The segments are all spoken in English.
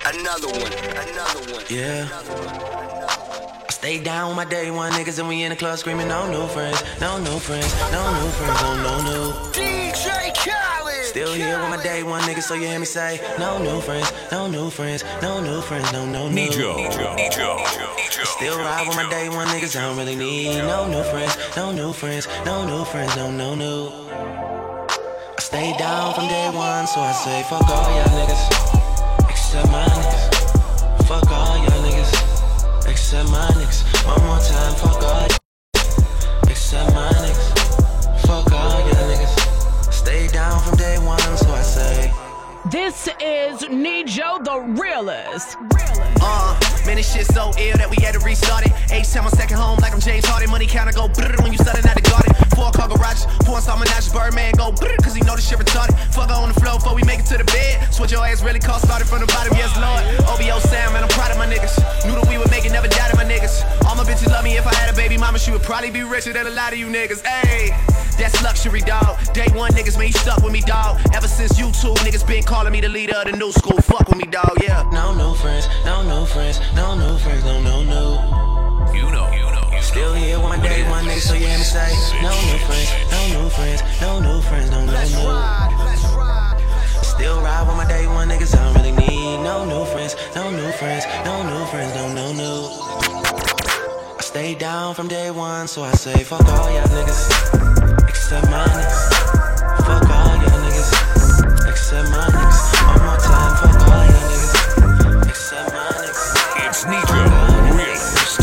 Another one. Yeah. I stay down with my day one niggas and we in the club screaming no new friends, no new friends, no new friends, no new. DJ Khaled. Still here with my day one niggas, so you hear me say no new friends, no new friends, no new friends, no new. Nijo. Still ride with my day one niggas, I don't really need no new friends, no new friends, no new friends, no new. I stay down from day one, so I say fuck all y'all niggas, except my niggas. Fuck all y'all niggas, except my niggas. One more time, fuck all except my niggas. Fuck all y'all niggas. Stay down from day one, so I say. This is Nijo the realest. Man, this shit so ill that we had to restart it. H-time on second home like I'm James Harden. Money counter go brrr when you starting out the garden. 4-car garages, porn star menages, Birdman go brrr cause he know this shit retarded. Fuck her on the floor before we make it to the bed. Switch your ass really cost, started from the bottom, yes lord. OBO Sam, man, I'm proud of my niggas. Knew that we would make it, never doubted my niggas. All my bitches love me, if I had a baby mama, she would probably be richer than a lot of you niggas. Ayy, that's luxury, dog. Day one niggas, man, you stuck with me, dog. Ever since you two niggas been calling me the leader of the new school. Fuck with me, dog, yeah. No new friends, no new friends, no new friends, no new. You know. Still here with my day one niggas, so you hear me say no new friends, no new friends, no new friends, no new. Let's ride. Still ride with my day one niggas, I don't really need no new friends, no new friends, no new friends, no new. I stay down from day one, so I say fuck all y'all niggas, except my niggas. Fuck all y'all niggas, except my niggas. One more time, fuck all y'all niggas, except my niggas. It's Nijo, realist.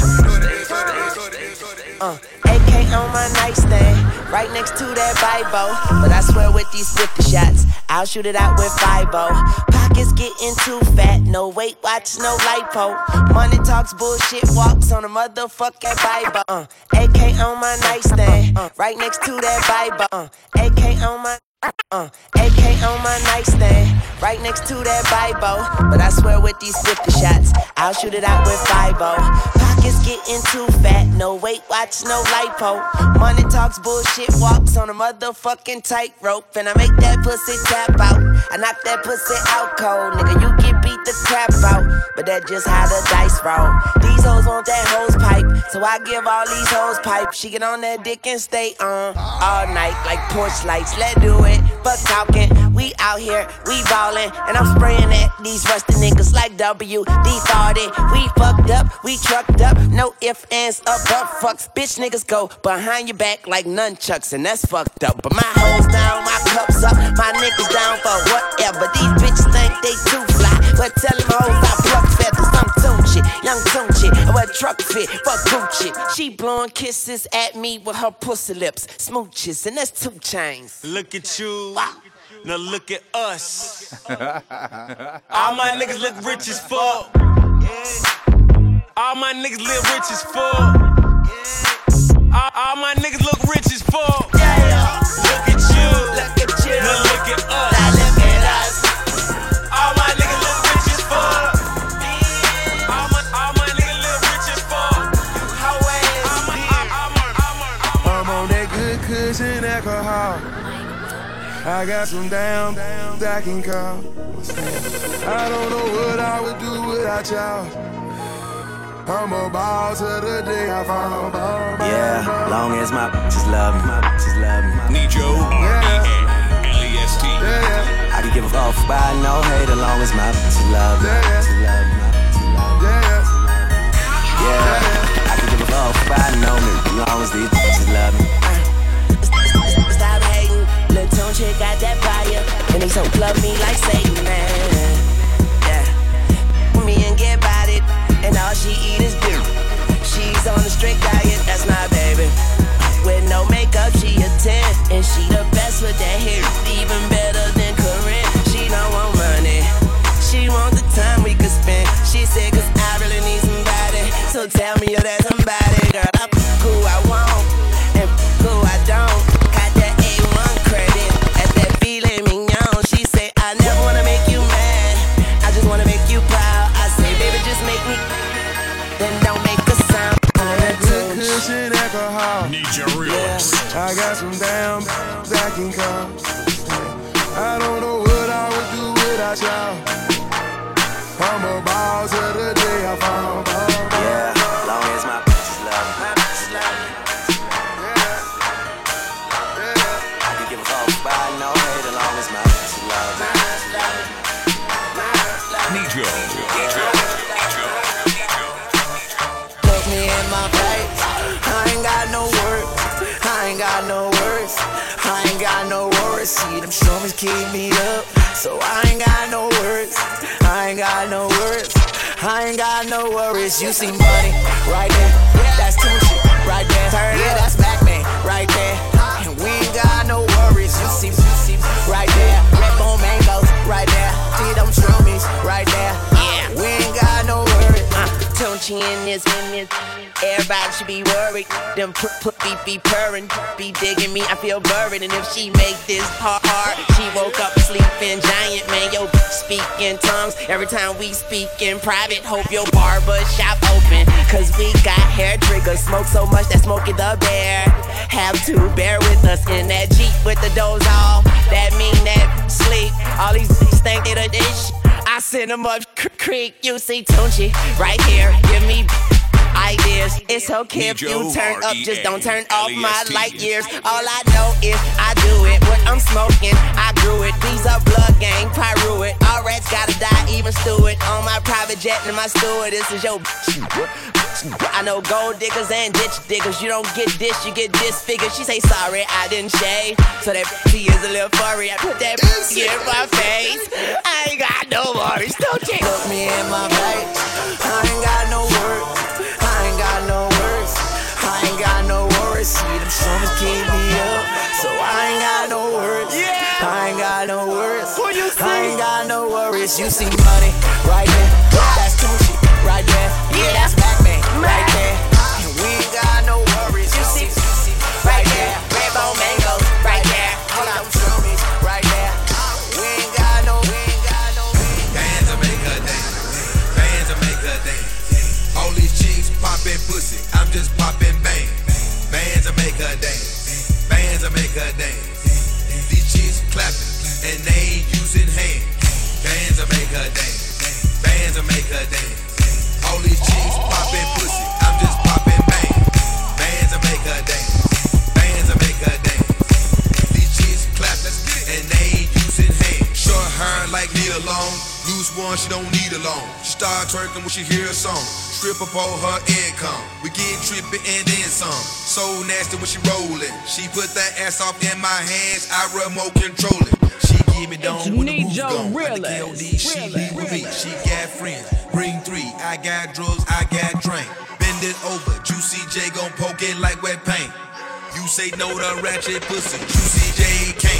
AK on my nightstand, right next to that Bible. But I swear with these 50 shots, I'll shoot it out with 5-0. Pockets getting too fat, no weight watch, no lipo. Money talks, bullshit walks on a motherfucking Bible. AK on my nightstand, right next to that Bible. AK on my AK on my nightstand, right next to that Bible. But I swear with these 50 shots, I'll shoot it out with 5-0. Pockets getting too fat, no weight watch, no lipo. Money talks, bullshit walks on a motherfucking tightrope. And I make that pussy tap out, I knock that pussy out cold. Nigga, you get beat the crap out, but that's just how the dice roll. These hoes want that hose pipe, so I give all these hoes pipe. She get on that dick and stay on all night like porch lights. Let's do it. Fuck talking, we out here, we ballin', and I'm spraying at these rusty niggas like WD-40. We fucked up, we trucked up, no ifs, ands, or but fucks. Bitch niggas go behind your back like nunchucks, and that's fucked up. But my hoes down, my cups up, my niggas down for whatever. These bitches think they too fly, but tell them hoes I pluck feathers. I'm Tunchi, young Tunchi, I wear truck fit, fuck Gucci. She blowing kisses at me with her pussy lips, smooches, and that's 2 chains. Look at you, now look at us. All my niggas look rich as fuck. All my niggas live rich as fuck. All my niggas look rich as fuck. Look at you, now look at us. All my niggas look rich as fuck. All my niggas live rich as fuck. I'm on that good cushion alcohol. I got some damn that I can call. I don't know what I would do without y'all. I'm a ball to the day I fall. Yeah, long as my just love me, Nijo, R-E-L-E-S-T. I can give a fuck by no hate as long as my just love me. Yeah, I can give a fuck by no hate as long as these just love me. Stop hating, Lil' Tune chick got that fire, and they so love me like Satan, man. Yeah, me and get about it, and all she eat is dick. She's on a strict diet, that's my baby. With no makeup, she a 10, and she the best with that hair, even better than Corinne. She don't want money, she want the time we could spend. She said, 'cause I really need somebody, so tell me you're that somebody. Girl, I f*** who I want, and f*** who I don't. Got that A1 credit, at that filet mignon. She say, I never wanna make you mad, I just wanna make you proud. I say, baby, just make me, then don't make a sound. Good cushion alcohol. Nijo realist. I got some damn that I can call. I don't know what I would do without y'all. I'm a ball till the day I fall. Yeah, long as my bitches love me. I can give a fuck by no hate as long as my bitches love me. Nijo. Look me in my face, I ain't got no words, I ain't got no words, I ain't got no worries. See them strummers keep me up, so I ain't got no words, I ain't got no words, I ain't got no worries. You see money right there, that's Tunechi right there, yeah, that's Mac-Man right there, and we ain't got no worries. You see right there, red bone mangoes right there, see them strummies right there, yeah, we ain't got no worries. Tunechi in this, everybody should be worried. Them be purring, be digging me, I feel buried. And if she make this hard, she woke up sleeping giant. Man, yo, speak in tongues every time we speak in private. Hope your barber shop open, cause we got hair triggers. Smoke so much that Smokey the Bear have to bear with us in that Jeep with the doors off. That mean that sleep, all these think they the dish. I send them up creek, you see Tunechi right here, give me ideas. It's okay if you turn up, just don't turn off my light years. All I know is I do it. What I'm smoking, I grew it. These are blood gang, pyro it. All rats gotta die, even Stewart. On my private jet and my steward, this is your I know gold diggers and ditch diggers. You don't get this, you get disfigured. She say sorry, I didn't shave, so that she is a little furry. I put that in my face. I ain't got no worries, don't you? Look me in my face. I ain't got no words. I ain't got no words. I ain't got no worries. See them strummers keep me up, so I ain't got no words. I ain't got no words. I ain't got no worries. You see money right there, that's Tunechi right there, yeah, that's Mac-Man right there, and we ain't got no worries. You see right there, red bone mangoes right there, hold on, strummies right there. We ain't got no. Bands will make her dance. Bands will make her dance. All these chicks poppin' pussy, I'm just poppin' bang. Bands will make her dance. Bands will make her dance. These chicks clapping and they ain't using hands. Bands will make her dance. Bands will make her dance. All these chicks poppin' pussy, I'm just poppin' bang. Bands will make her dance. Bands will make her dance. These chicks clapping and they ain't using hands. Short hair like Nia Long, loose one she don't need a long. She start twerking when she hear a song. Strip up all her income, we get trippin' and then some. So nasty when she rollin', she put that ass off in my hands, I remote control it. She give me down when the roof gone. Like the KOD, she leave with me. She got friends, bring 3. I got drugs, I got drink. Bend it over, Juicy J gon' poke it like wet paint. You say no to ratchet pussy, Juicy J can't.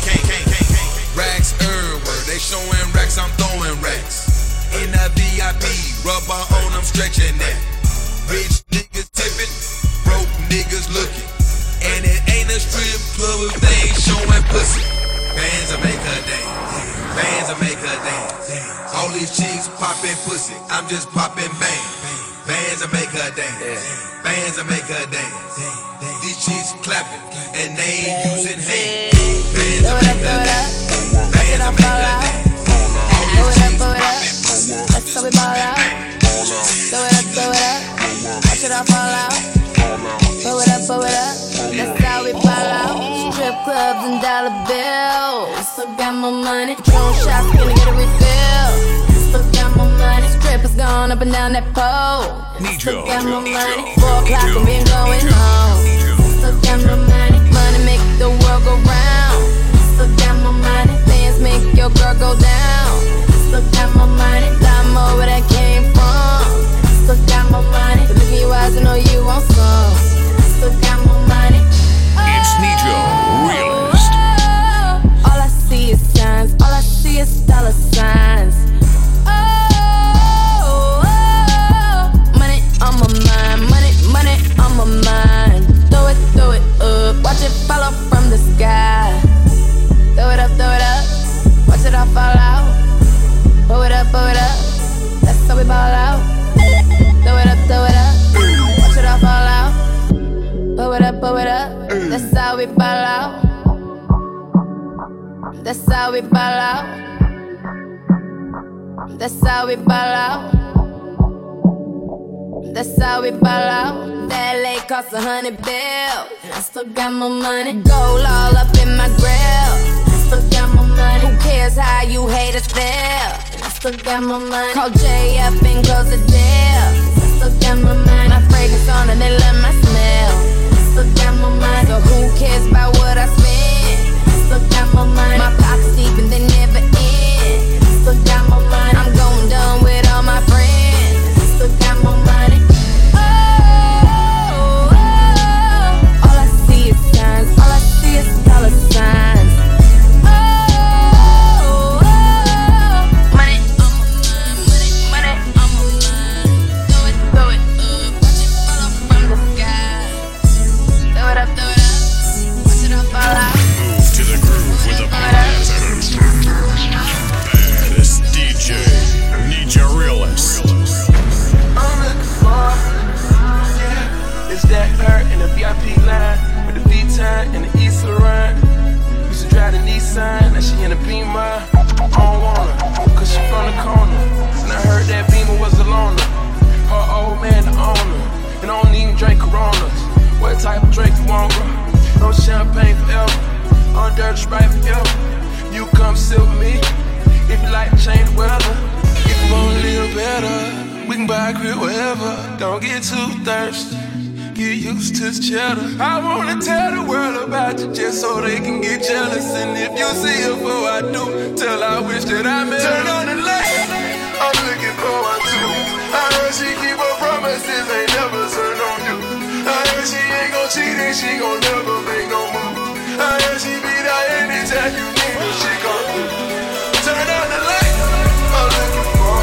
Racks everywhere, they showing racks, I'm throwing racks. In a VIP, rubber on them stretching that. Rich niggas tipping, broke niggas looking. And it ain't a strip club if they ain't showing pussy. Bands will make her dance. Bands will make her dance. All these chicks poppin' pussy, I'm just poppin' bang. Bands will make her dance. Bands will make her dance. These chicks clapping and they ain't using hands. Bands will make her dance. Bands will make her dance. All these chicks poppin' pussy, I'm just poppin' bang. Throw it up, watch it all fall out. Throw it up, that's how we ball out. Strip clubs and dollar bills. Still got more money. Drone shots, gonna get a refill. Still got more money. Strippers going up and down that pole. Still got more money. 4 o'clock and been going home. Still got more money. Money make the world go round. Still got more money. Bands make your girl go down. Still got more money. Lot more where that came from. Still got more money. Look in your eyes, I know you want some. Still got more money. It's Nijo, realist. All I see is signs. All I see is dollar signs. Money on my mind. Money on my mind. Throw it up. Watch it fall off from the sky. Throw it up. Watch it all fall out. Throw it up. That's how we ball out. Throw it up. Watch it all fall out. Throw it up. That's how we ball out. That's how we ball out. That's how we ball out. That's how we ball out. That LA cost $100 bills. I still got my money. Gold all up in my grill. I still got my money. Who cares how you haters feel? I still got my money. Call Jay up and close the deal. I still got my money. My fragrance on and they love my smell. I still got my money. So who cares about what I spend? I still got my money. My pockets deep and they never end. I still got my money. I'm going dumb with all my friends. I still got my money. All I see is signs. All I see is dollar signs. Money on my mind. Money on my mind. Throw it up. Watch it fall off from the sky. Throw it up. Watch it all fall out. Move to the groove with a baddest DJ, Ninja Realist. I'm looking for, yeah, it's that her in the VIP line with the V-Time and the East Laurent. Used to drive the Nissan, now she in a Beamer. I don't want her, cause she from the corner. And I heard that Beamer was a loner. Her old man the owner, and I don't even drink Coronas. What type of drink you want, bro? No champagne forever, on dirty Sprite forever. You come sit with me, if you like to change the weather. If you wanna live better, we can buy a crib wherever. Don't get too thirsty, get used to the cheddar. I wanna tell the world about you just so they can get jealous. And if you see her before I do, tell her I wish that I met her. Turn on the light, I'm looking for one too. I heard she keep her promises, ain't never turn on you. I heard she ain't gon' cheat and she gon' never make no move. I heard she be there anytime you need her, she gon' do. Turn on the light, I'm looking for.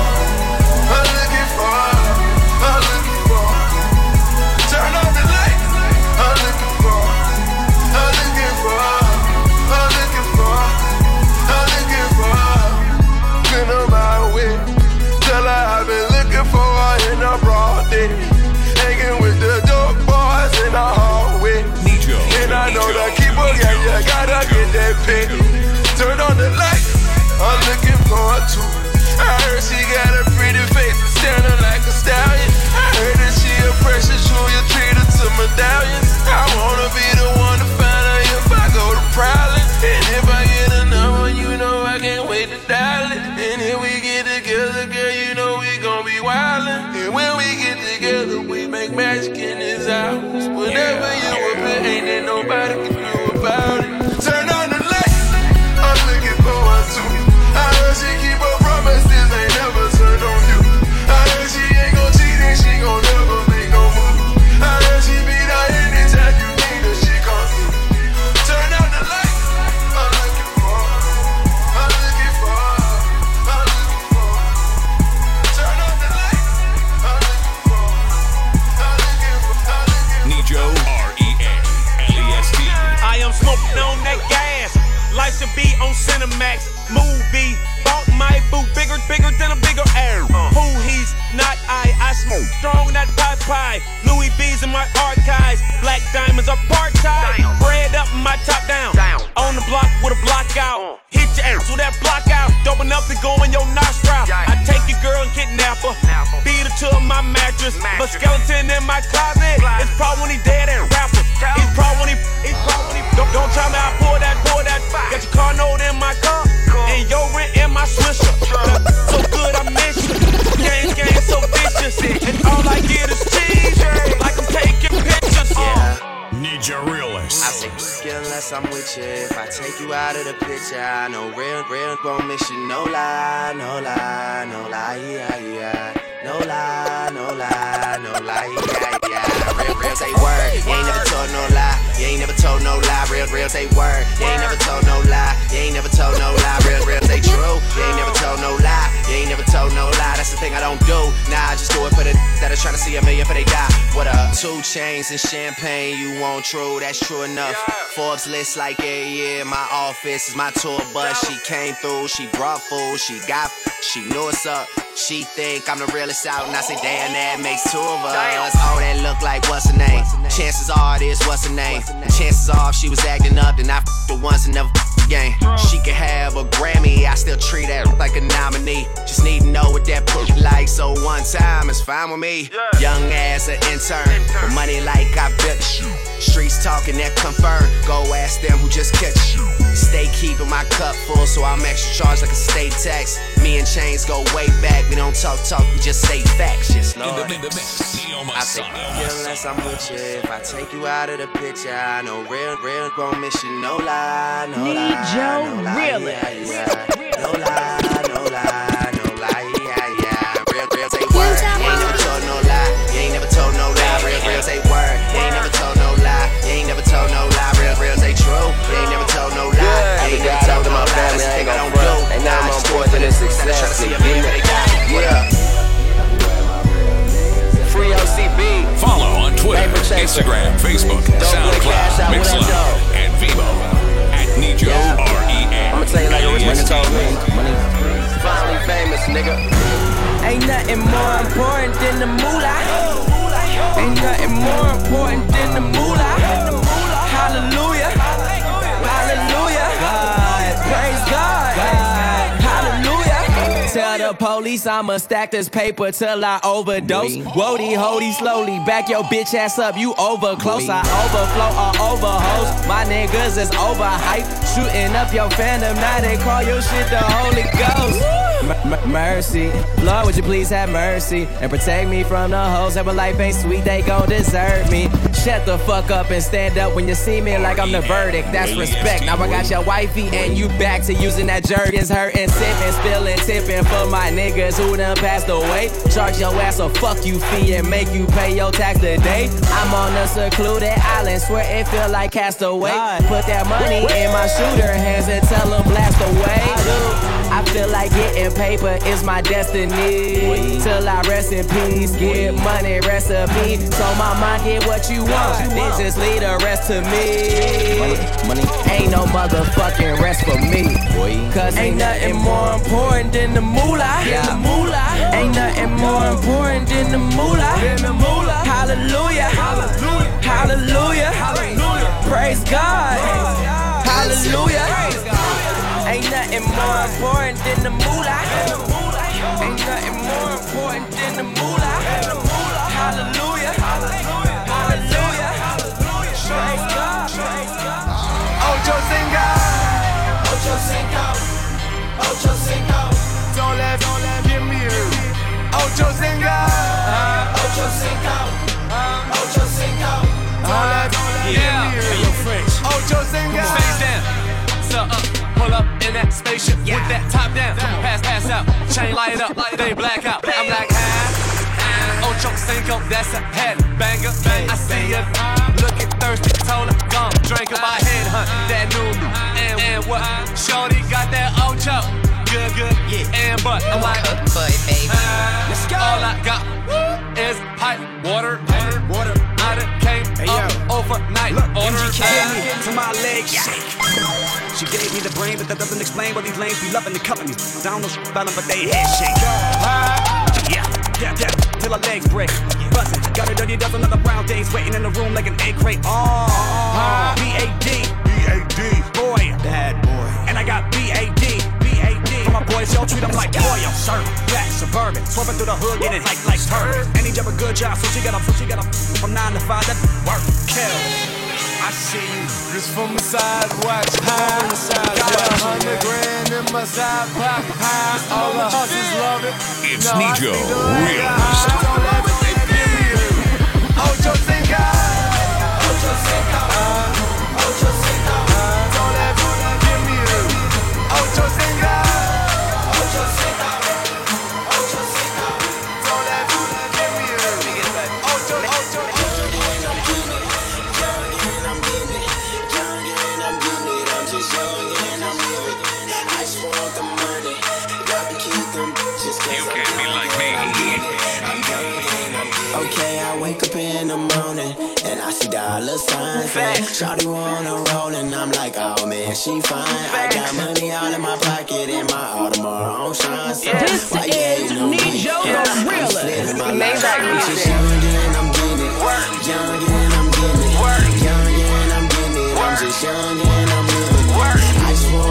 Turn on the light, I'm looking for. Been on my way, tell her I've been looking for her in a broad day. Hanging with the dope boys in the hallway. And I know that keeper, yeah, you gotta get that pay. Turn on the light, I'm looking for her too. I heard she got a pretty face and standing like a stallion. I heard that she a precious jewel, you treat her to medallions. I wanna be the one to find her if I go to prowling. And if I get a number, you know I can't wait to dial it. And if we get together, girl, you know we gon' be wildin'. And when we get together, we make magic in this house. Whatever you up in, ain't there nobody can do about it. Turn on the light, I'm looking for one too. I heard she keep her promises, ain't never turn on you. I heard she ain't gon' cheat and she gon' never make no move. I heard she be there anytime you need her, she come through. Turn on the light, I'm looking for. Turn on the light, I'm looking for. Nijo, R-E-A-L-E-S-T. I am smoking on that gas. Life should be on Cinemax. Movie, bought my boo bigger than a bigger air. Who he's not I smoke strong, that pie. Louis V's in my archives. Black diamonds are part-time. Bread up, my top down. On the block with a block out. Hit your ass with that block out. Dope enough to go in your nostril. I take your girl and kidnap her. Beat her to my mattress. But skeleton in my closet. It's probably when he dead and rapper. He's probably when he don't try me, I pour that. Got your car note in my car. And your rent in my swisher. So good I miss you. Game so vicious. And all I get is cheese. Like I'm taking pictures. Ninja Realist. I say skill unless I'm with you. If I take you out of the picture, I know real won't miss you. No lie, yeah. No lie, yeah. Real say word. You ain't never told no lie. You ain't never told no lie. Real say word. You ain't never told no lie. You ain't never told no lie. Real say true. You ain't never told no lie. You ain't never told no lie. That's the thing I don't do. Nah, I just do it for the that are trying to see a million for they die. What up? 2 chains and champagne. You want true? That's true enough. Forbes list like yeah. My office is my tour bus. She came through. She brought food. She got. She knew what's up. She think I'm the realest out, and I say damn, that makes 2 of us. Oh, that look like what's her name? Chances are it is what's her name. Chances are if she was acting up, then I f***ed the ones that never gang. She can have a Grammy, I still treat her like a nominee. Just need to know what that pussy like, so one time it's fine with me. Young ass an intern, with money like I built it. Streets talking that confirm, go ask them who just catch you. Stay keeping my cup full, so I'm extra charged like a state tax. Me and Chains go way back, we don't talk, we just say facts. Yes, Lord. I say, unless I'm with you, if I take you out of the picture, I know real gon' miss you, no lie, no lie. Need your realist. No lie, no lie, no lie, yeah. Real say word, you ain't never told no lie. You ain't never told no lie. Real say word, you ain't never told no lie. You ain't never told no lie. Real say true, you ain't never told no lie. You ain't never told no lie. This thing I don't do. And now I'm on board to this success. Yeah. Free OCB. Follow on Twitter, Instagram, Facebook, SoundCloud, Mixcloud, and Vivo at Nijo REA. I'ma tell you like a rich nigga told me. Finally famous, nigga. Ain't nothing more important than the moolah. Ain't nothing more important than the moolah. Hallelujah. Hallelujah. Praise God. Hallelujah. Tell the police I'ma stack this paper till I overdose. Wody, hody, slowly back your bitch ass up. You over close. I overflow or overhost. My niggas is overhyped. Shooting up your fandom. Now they call your shit the Holy Ghost. Mercy, Lord, would you please have mercy and protect me from the hoes that when life ain't sweet, they gon' desert me. Shut the fuck up and stand up when you see me like I'm the verdict. That's respect. Now I got your wifey and you back to using that jerkins, hurting, sipping, spilling, tipping for my niggas who done passed away. Charge your ass a fuck you fee and make you pay your tax today. I'm on a secluded island, swear it feel like Castaway. Put that money in my shooter hands and tell them blast away. I feel like getting paper is my destiny. Till I rest in peace, get money recipe. So my mind get what you want, then just leave the rest to me. Money. Ain't no motherfucking rest for me. Cause ain't nothing more important than the moolah. Ain't nothing more important than the moolah. Hallelujah. Hallelujah. Praise God. Hallelujah. Ain't nothing more important than the moolah. Ain't nothing more important than the moolah. Hallelujah. Hallelujah. Praise God. Ocho Cinco. Ocho Cinco. Ocho Cinco. Don't let give me you. Ocho Cinco. Ocho Cinco. Ocho Cinco. Don't let give me you. Hey, yo, French. Ocho Cinco. Face down. So pull up in that spaceship with that top down. Pass out, chain light up, they black out. I'm like, Ocho Cinco, that's a head banger. I see you looking thirsty, told her, gone, drink up my head hunt. That new and what? Shorty got that Ocho, good, and but I'm like, let's go. All I got is pipe water. I done came up overnight. Look, MG came to my legs shake. She gave me the brain, but that doesn't explain why these lanes be loving the company. I don't know about them, but they head shake. Yeah, till her legs break. Bustin', got a dirty dozen other brown days waiting in the room like an egg crate. B-A-D, boy, bad boy. And I got B-A-D. For my boys, y'all treat them like royal. Surf, black, suburban, swerving through the hood, getting like turban. And he job a good job, so she got from 9 to 5, that work, kill. I see you. Just from the side, watch high. Got $100 grand in my side pocket. High. All the hustlers love it. It's Nijo Realist. Ocho Cinco. Ocho Cinco. Ocho Cinco. Don't let give me you. Ocho Cinco. Ocho Cinco. Ocho Cinco. Don't let give me you. Ocho. You can't be like me. Okay, I wake up in the morning and I see dollar signs. Shawty wanna roll and I'm like, oh man, she fine. I got money all in my pocket and my Audemars on shine. So this is Nijo the Realist. I'm just young and I'm getting it. Young and I'm getting it. Young and I'm getting it. I'm just young and I'm living it. I just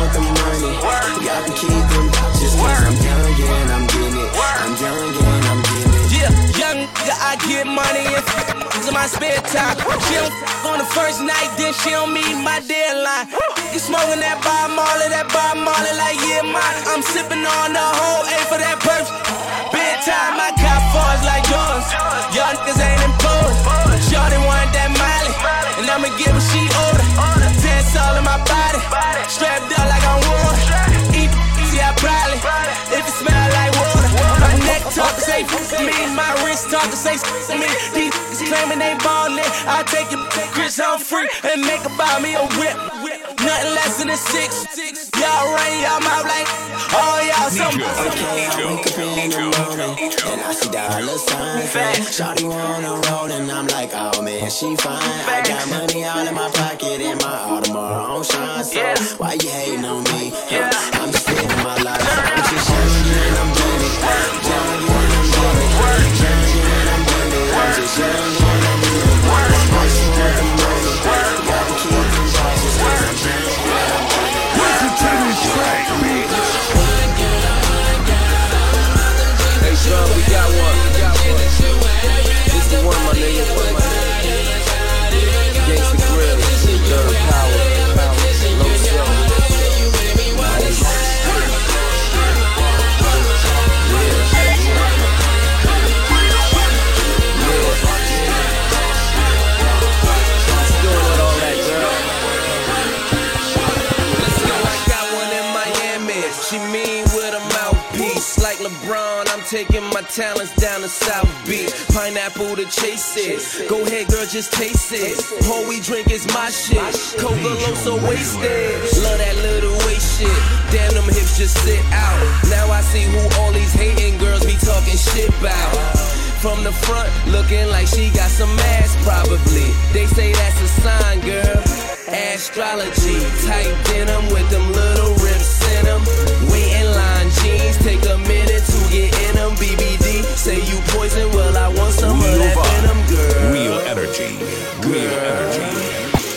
I get money and in my spare time. She don't on the first night, then she don't meet my deadline. You smoking that Bob Marley like yeah, mine. I'm sipping on the whole A for that purse. Bedtime, I got fours like yours. Y'all niggas ain't important. Shorty want that Miley, and I'ma give her she order. Dance all in my body, strapped up like I'm water. Eat, see I probably, if it smell like water. My neck talk say for me, my wrist talk say for me. These claiming they ballin', I take it, Chris on free, and make her buy me a whip. Nothing less than a 6. Y'all run y'all mouth like, oh y'all something. Okay, I wake up in the morning and I see dollar signs. Shawty wanna roll and I'm like, oh man, she fine. I got money all in my pocket and my Audemars on shine. So why you hating on me? I'm just living my life. I'm just young and I'm doing it. Young and I'm doing it. Young and I'm doing it. I'm just young and I'm doing it. I just want the money. Got the kids and bosses. Welcome to this track, bitch. Hey, Sean, we got one. This the one, my nigga. Gangsta Grill, Dirty Power, Low Show. LeBron, I'm taking my talents down to South Beach. Pineapple to chase it. Go ahead, girl, just taste it. All we drink is my shit. Coca so wasted. Love that little waist shit. Damn, them hips just sit out. Now I see who all these hating girls be talking shit about. From the front, looking like she got some ass, probably. They say that's a sign, girl. Astrology, tight denim with them little rips in them. Wait in line, jeans, take a minute to get in them. BBD, say you poison, well I want some of that venom, girl. Real energy, real energy.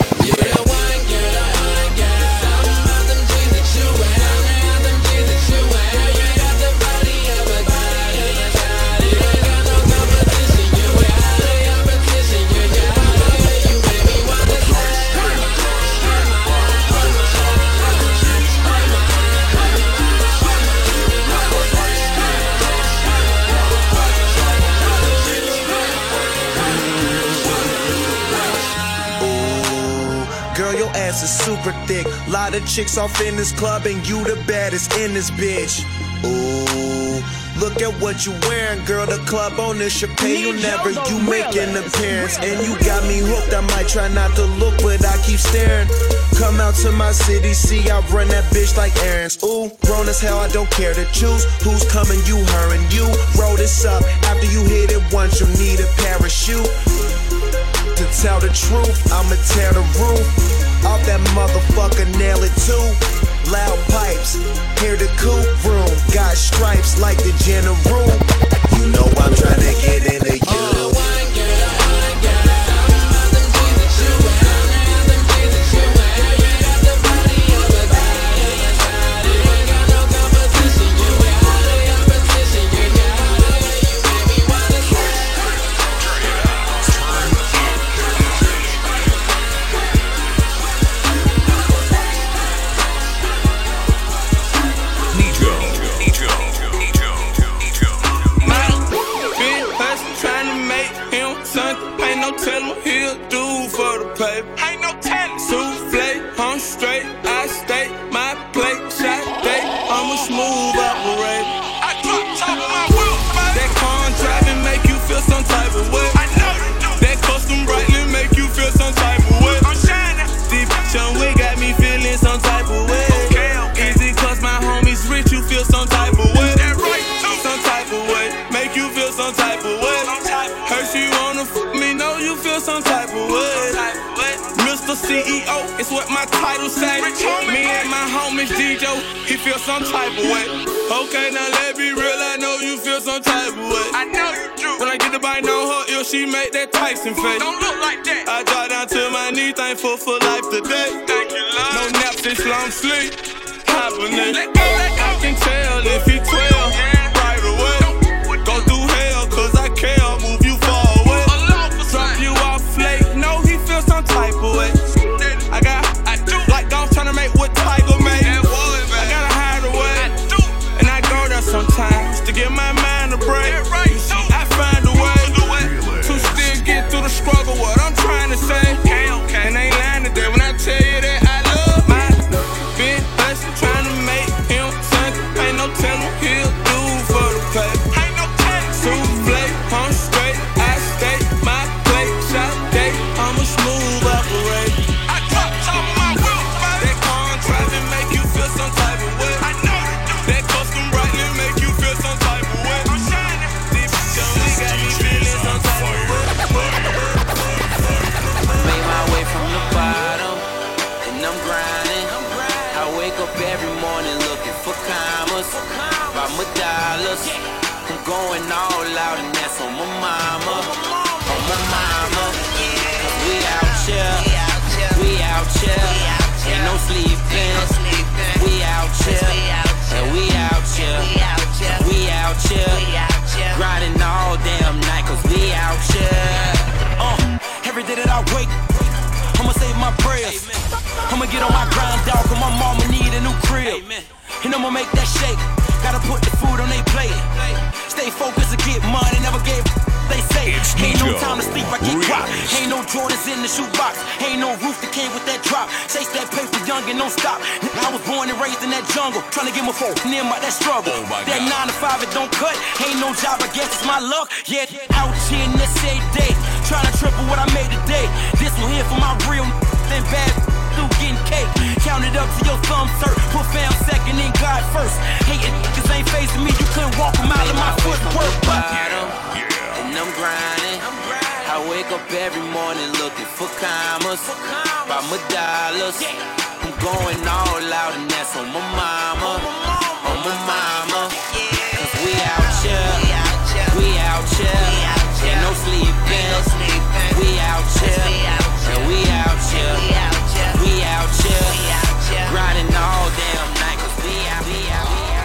Ass is super thick. Lot of chicks off in this club, and you the baddest in this bitch. Ooh, look at what you wearing, girl. The club owner should pay you never. You make an appearance, and you got me hooked. I might try not to look, but I keep staring. Come out to my city, see I run that bitch like errands. Ooh, grown as hell, I don't care to choose who's coming. You, her, and you. Roll this up. After you hit it once, you'll need a parachute. To tell the truth, I'ma tear the roof off that motherfucker, nail it too. Loud pipes, hear the coupe room. Got stripes like the general. You know I'm trying to get into you. CEO, it's what my title say. Me and my homies DJ, he feel some type of way. Okay, now let me real, I know you feel some type of way. I know you do. When I get the bite on her ear, she make that Tyson face. Don't look like that. I drop down to my knee, thankful for life today. Thank you, Lord. No nap since long sleep. Happening. I can tell if he 12 right away. Go through hell, cause I care. Move you far a break. You see, I find a way to still get through the struggle. What I'm trying to say, and ain't lying today when I tell you that I love my big hustle, trying to make him something. Ain't no telling he'll do for the paper. Souffle, I'm straight, I stay my plate, shot day, I'm a smooth operator. I drop top of my wheels, that contract make you feel some type of way. I know that custom brightly make you feel some type of way. I'm shining, this bitch only got me feeling some type of way. Made my way from the bottom, and I'm grinding. I wake up every morning looking for commas, by my dollars. I'm going all out and that's on my mama, on my mama. Cause we out here, we out here, ain't no sleeping. We out here, and we out here, we out here, grinding all damn night cause we out here. Every day that I wake, I'ma say my prayers. I'ma get on my grind, dog, cause my mama need a new crib. And I'ma make that shake. Gotta put the food on they plate. Stay focused and get money, never gave they say. Ain't no time to sleep, I get dropped. Ain't no Jordans in the shoebox. Ain't no roof that came with that drop. Chase that paper young and don't stop. I was born and raised in that jungle, trying to get my folk near my that struggle. That 9 to 5 it don't cut. Ain't no job, I guess it's my luck. Yeah, out here in this day, trying to triple what I made today. This one here for my real then bad through getting cake. Count it up to your thumb, sir. Put fam second and God first. Hating niggas ain't facing me. You couldn't walk a mile in my footwork. And I'm grinding. I wake up every morning looking for commas, by my dollars. I'm going all out and that's on my mama, on my mama. Cause we out here, we out here, ain't no sleeping. We out here, and we out here, we out here, grinding all damn night cause we out here.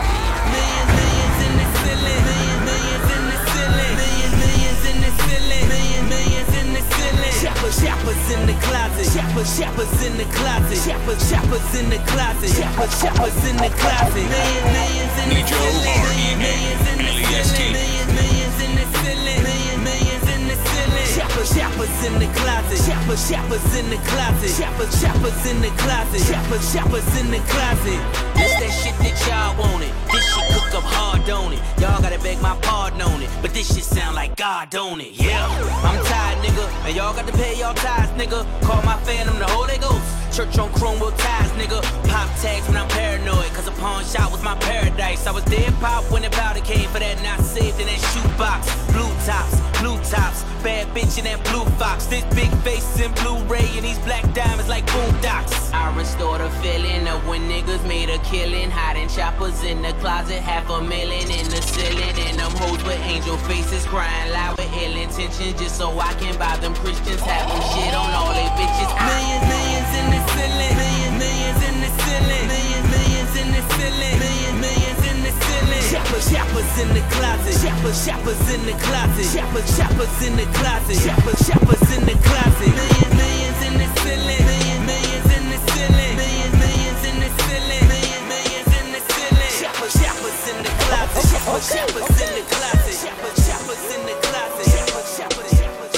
Millions in the ceiling, millions in the ceiling, millions in the ceiling, millions in the ceiling. Shoppers in the closet, shoppers in the closet, shoppers in the closet, shoppers in the closet. Millions in the ceiling, millions in the ceiling, millions in the ceiling, millions in the ceiling. Shoppers in the closet, shoppers in the closet, shoppers in the closet, shoppers in the closet. This that shit that y'all wanted. This shit cook up hard, don't it? Y'all gotta beg my pardon on it. But this shit sound like God, don't it? Yeah. I'm tired, nigga. And y'all got to pay y'all tithes, nigga. Call my phantom the Holy Ghost. Church on chrome with ties, nigga. Pop tags when I'm paranoid. Cause a pawn shop was my paradise. I was dead pop when the powder came for that not saved in that shoebox. Blue tops, bad bitch in that blue fox. This big face in Blu-ray and these black diamonds like boondocks. I restore the feeling of when niggas made a killing. Hiding choppers in the closet, $500,000 in the ceiling. And them hoes with angel faces crying loud with ill intentions. Just so I can buy them Christians, have them shit on all they bitches. Millions in the ceiling, millions in the ceiling, millions in the ceiling, millions in the ceiling. Shoppers in the closet, shoppers in the closet, shoppers in the closet, shoppers in the closet. Millions in the ceiling, millions in the ceiling, millions in the ceiling, millions in the ceiling. Shoppers in the closet, shoppers in the closet, shoppers in the closet, shoppers.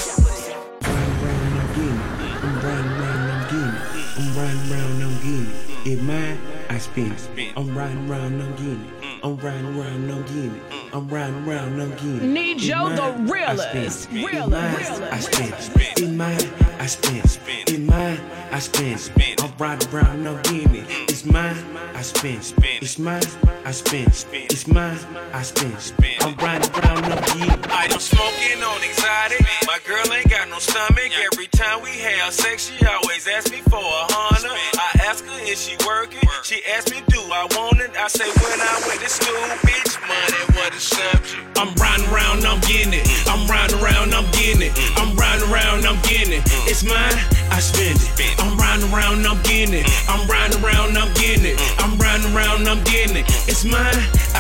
I'm riding around, I'm getting it. If mine, I spend it. I'm riding around, I'm getting it. I'm riding around, I'm getting it. I'm riding around, I'm getting it. Nijo the realest. I spend it. In mine, I spend it. In mine, I spend it. I'm riding around, I'm getting it. It's mine, I spend it. It's mine, I spend it. It's mine, I spend it. I'm riding around, I'm getting it. I am smoking on exotic. My girl ain't got no stomach. Every time we have sex, she always asks me for $100. I ask her, is she working? She asks me, do I want it? I say, when I went to school, bitch, money was the subject. I'm riding around, I'm getting it. I'm riding around, I'm getting it. I'm riding around, I'm getting it. It's mine, I spend it. I'm riding around, I'm getting it. I'm riding around, I'm getting it. I'm riding around, I'm getting it. It's mine, I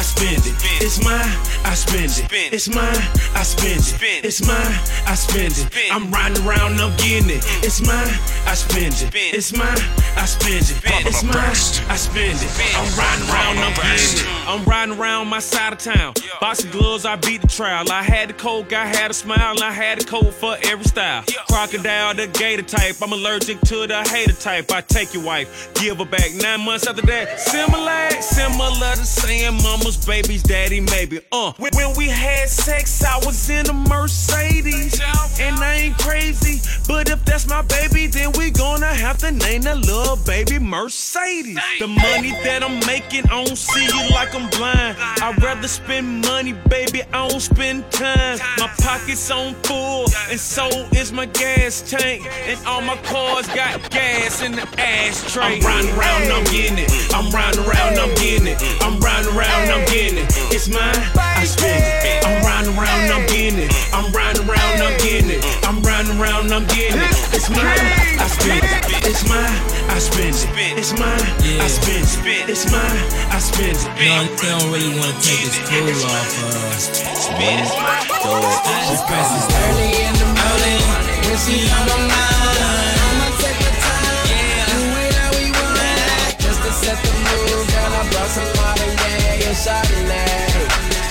I spend it. It's mine, I spend it. It's mine, I spend it. It's mine, I spend it. I'm riding around, I'm getting it. It's mine, I spend it. It's mine, I spend it. It's mine, I spend it. I'm riding around, I'm getting it. I'm riding around my side of town. Boxing gloves, I beat the trial. I had the coke, I had a smile, and I had a coat for every style. Crocodile, the gator type. I'm allergic to the hater type. I take your wife, give her back 9 months after that. Similar to saying mama's baby's daddy, maybe. When we had sex, I was in a Mercedes. And I ain't crazy, but if that's my baby, then we gonna have to name that little baby Mercedes. The money that I'm making, I don't see it like I'm blind. I'd rather spend money, baby, I don't spend time. My pocket's on full, and so is my gas tank. And all my cars got gas in the ashtray. I'm riding around, I'm getting it. I'm riding around, I'm getting it. I'm riding around, I'm getting it. It's mine, I spend it. I'm riding around, I'm getting it. I'm riding around, I'm getting it. I'm riding around, I'm getting it. It's mine, I spend it. It's mine, I spend it. It's mine, I spend it. It's mine, I spend it. No, they don't really want to take his clothes off. Spin it, throw it. I just press it early in the morning when she's on my mind. I'ma take my time, do it how we want. Just to set the mood, girl, I brought some Martinez and Chardonnay.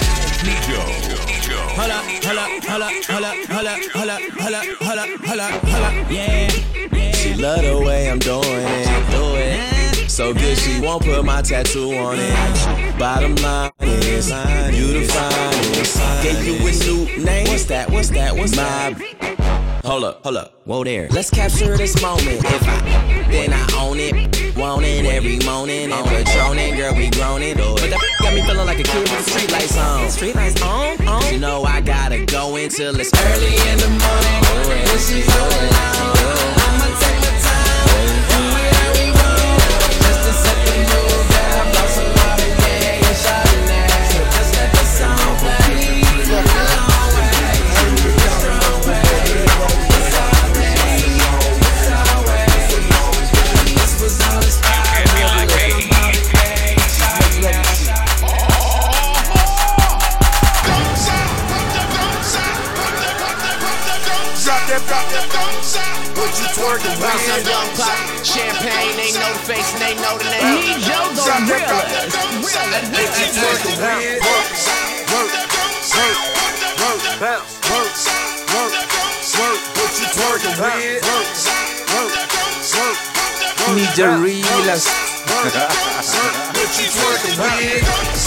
Hold up, yeah. She love the way I'm doing it. So good she won't put my tattoo on it. Bottom line is, you the finest. Gave you a new name. What's that? My... Hold up, whoa there. Let's capture this moment. If then I own it. Want it every morning. And patroning, girl, we groaning. But that got me feeling like a kid with the street lights on. Street lights on? You know I gotta go until it's early in the morning. When she's going out, I'ma take my time. Do it how we want. Just to set the mood, girl, I brought some Martinez and Chardonnay. So just let the song play. Look a long way, a strong way. It's our way. This was all inspired. What you twerking with? Some young pop, champagne, they know the face and they know the name. Nijo the realest. What you twerking with? Work, bounce, work. What you twerking with? Nijo realest. What you twerking with?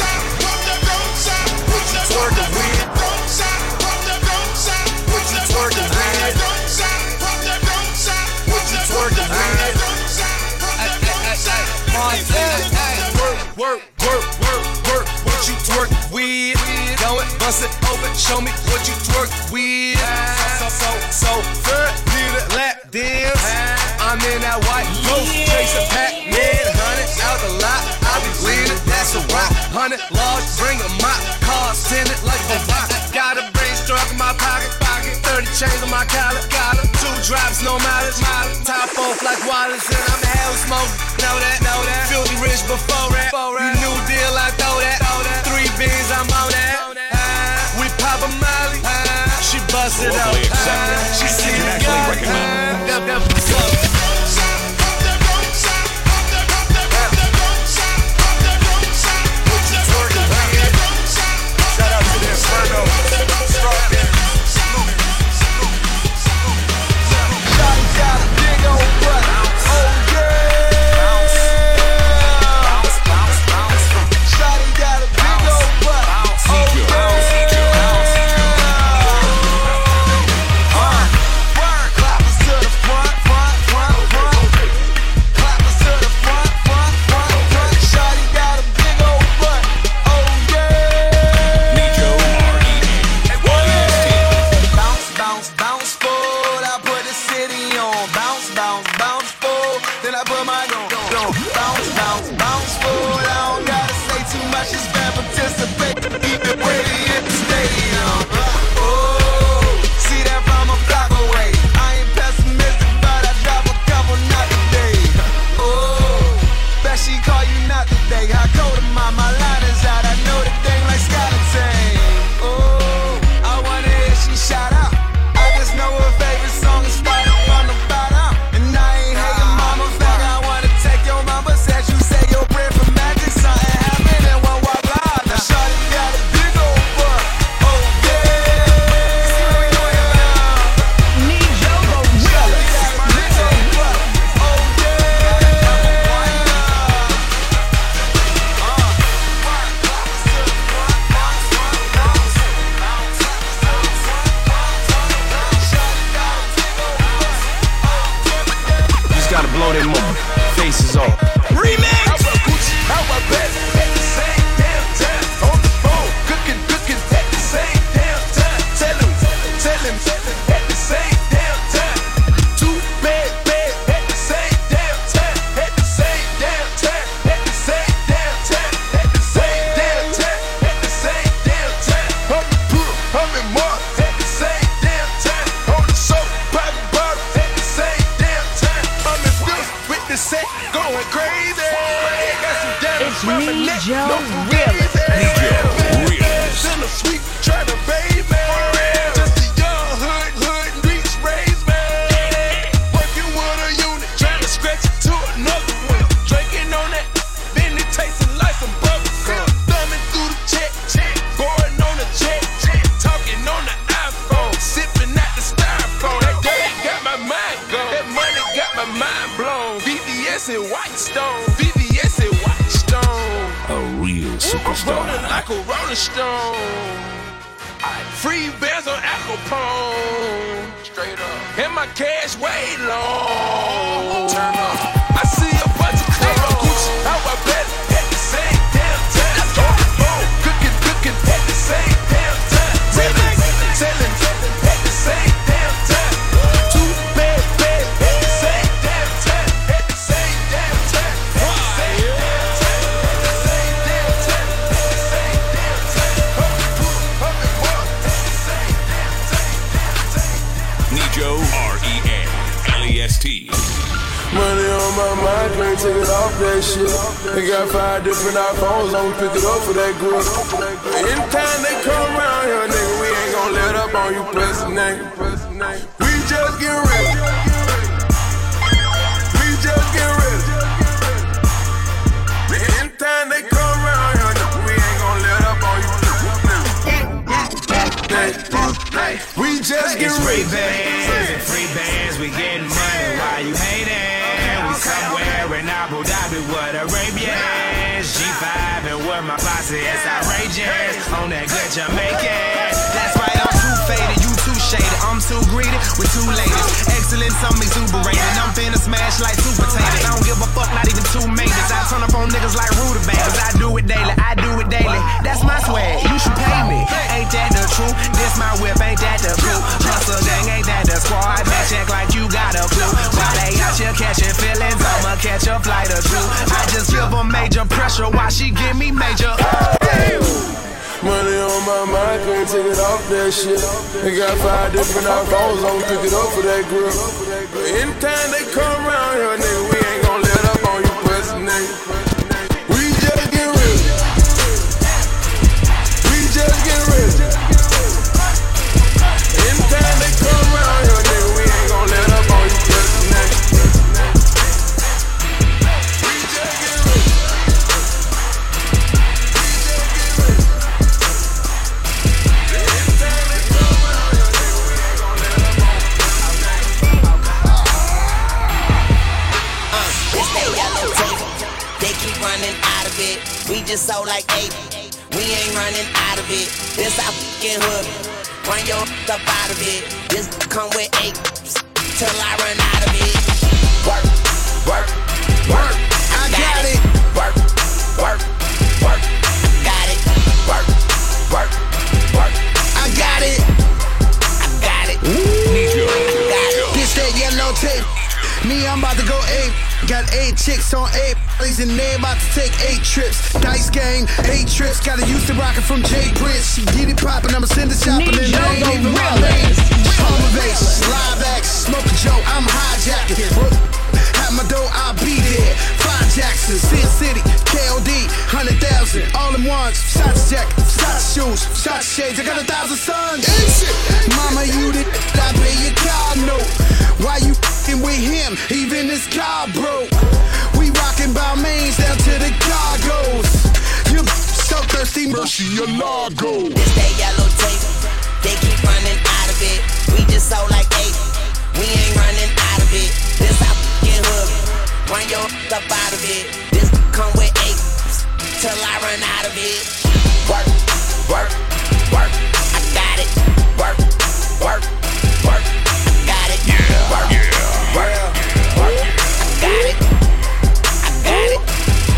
What you twerking with? What you twerking with? What you twerking with? Work. What you twerking with? Go it, bust it open, show me what you twerk with. So third, need a lap dance. I'm in that white ghost, chasing Pac-Man, 100 out the lot. I be leaning, that's a rock. 100 large, bring a mop, cars tinted like a rock. Got a brain struck in my pocket. 30 chains on my collar. 2 drops, no mileage. Top off like Wallace, and I'm hell smoke. Know that. Filthy rich before that. You new deal, I throw that. 3 beans, I'm on that. We pop a molly. She bust it up. She see the gun. Shout out to the Inferno. Shawty pumping more at the same damn time. Holding soap, popping bottles at the same damn time. I'm in Philly with the set going crazy. Got some damn Nijo Realist. In the sweet, trying to baby. Just a young hood, reach, raise me. Working with a unit, trying to scratch it to another one. Drinking on that, then it tasting like some bubble gum. Thumbing through the check, going on the check, talking on the iPhone, sipping at the styrofoam. That girl got my mind gone, that money got my mind blown. VVS and White Stone, VVS and White Stone. A real superstar. Rolling like a Rolling Stone. Free bands on Al Capone. Straight up. And my cash way long. Turn up. I see a bunch of clothes. How I bet at the same damn time. Cooking at the same damn time. Selling at the same damn time. Two bad at the same damn time. At the same damn time. At the same damn time. At the same damn time. At the same damn time. Pumping more at the same damn time. Nijo, R-E-N-L-E-S-T. Money on my mind, can't take it off that shit. They got 5 different iPhones, I'ma pick it up for that grip. Anytime they come around here, nigga, we ain't gon' let up on you, pressing name. We just get ready. We just get ready. Anytime they come around here, nigga, we ain't gon' let up on you. We just get ready. Free bands, we getting money while you hating. We somewhere in Abu Dhabi with Arabians. G5 and where my posse is outrageous. On that good Jamaican. That's right, I'm too faded, you too shaded. I'm too greedy with 2 ladies. Excellence, I'm exuberated. I'm finna smash like 2 potatoes. I don't give a fuck, not even 2 mates. I turn up on niggas like rutabagas. I do it daily, I do it daily. That's my swag, you should pay me. Ain't that the truth? This my whip, ain't that the clue? Hustle gang, ain't that the squad? Man, check like you got a clue. While they out here catching feelings, I'ma catch a flight or 2. I just give them major pressure while she give me major. Money on my mind, can't take it off that shit. They got 5 different iPhones, I'ma pick it up for that grip. Anytime they come around here, nigga, we ain't gon' let up on you, pressing nigga. We just get ready. We just get ready. Anytime they come around here, nigga, we ain't gon' let up on you, pressing nigga. We just get ready. Running out of it, we just sold like 8. We ain't running out of it. This our fucking hood. Run your up out of it. This come with 8 till I run out of it. Work, work, work. I got it. Work, work, work. Got it. Work, work, work. I got it. I got it. Nijo. This that yellow tape. Me, I'm about to go 8. Got 8 chicks on 8 plays and they about to take 8 trips. Dice game, 8 trips. Got her used to rockin' from Jay Prince. She get it poppin', I'ma send it shopping and I ain't even my lane. Home ovation, live action, smoke a joke, I'm hijacking. At my door, I'll be there. 5 Jackson, Sin City, KOD, 100,000, all in ones. Shots jacket, shots shoes, shots shades. I got 1,000 sons. Mama, you the I pay your car note. Why you f***ing with him? Even his car broke. We rockin' Balmains down to the cargoes. You so thirsty, mercy, your Largo. This that yellow tape, they keep running out of it. We just sold like 8. We ain't running out of it. This our fucking hood. Run your up out of it. This come with 8 till I run out of it. Work, work, work. I got it. Work, work, work. I got it. Work, work, work. I got it. I got it.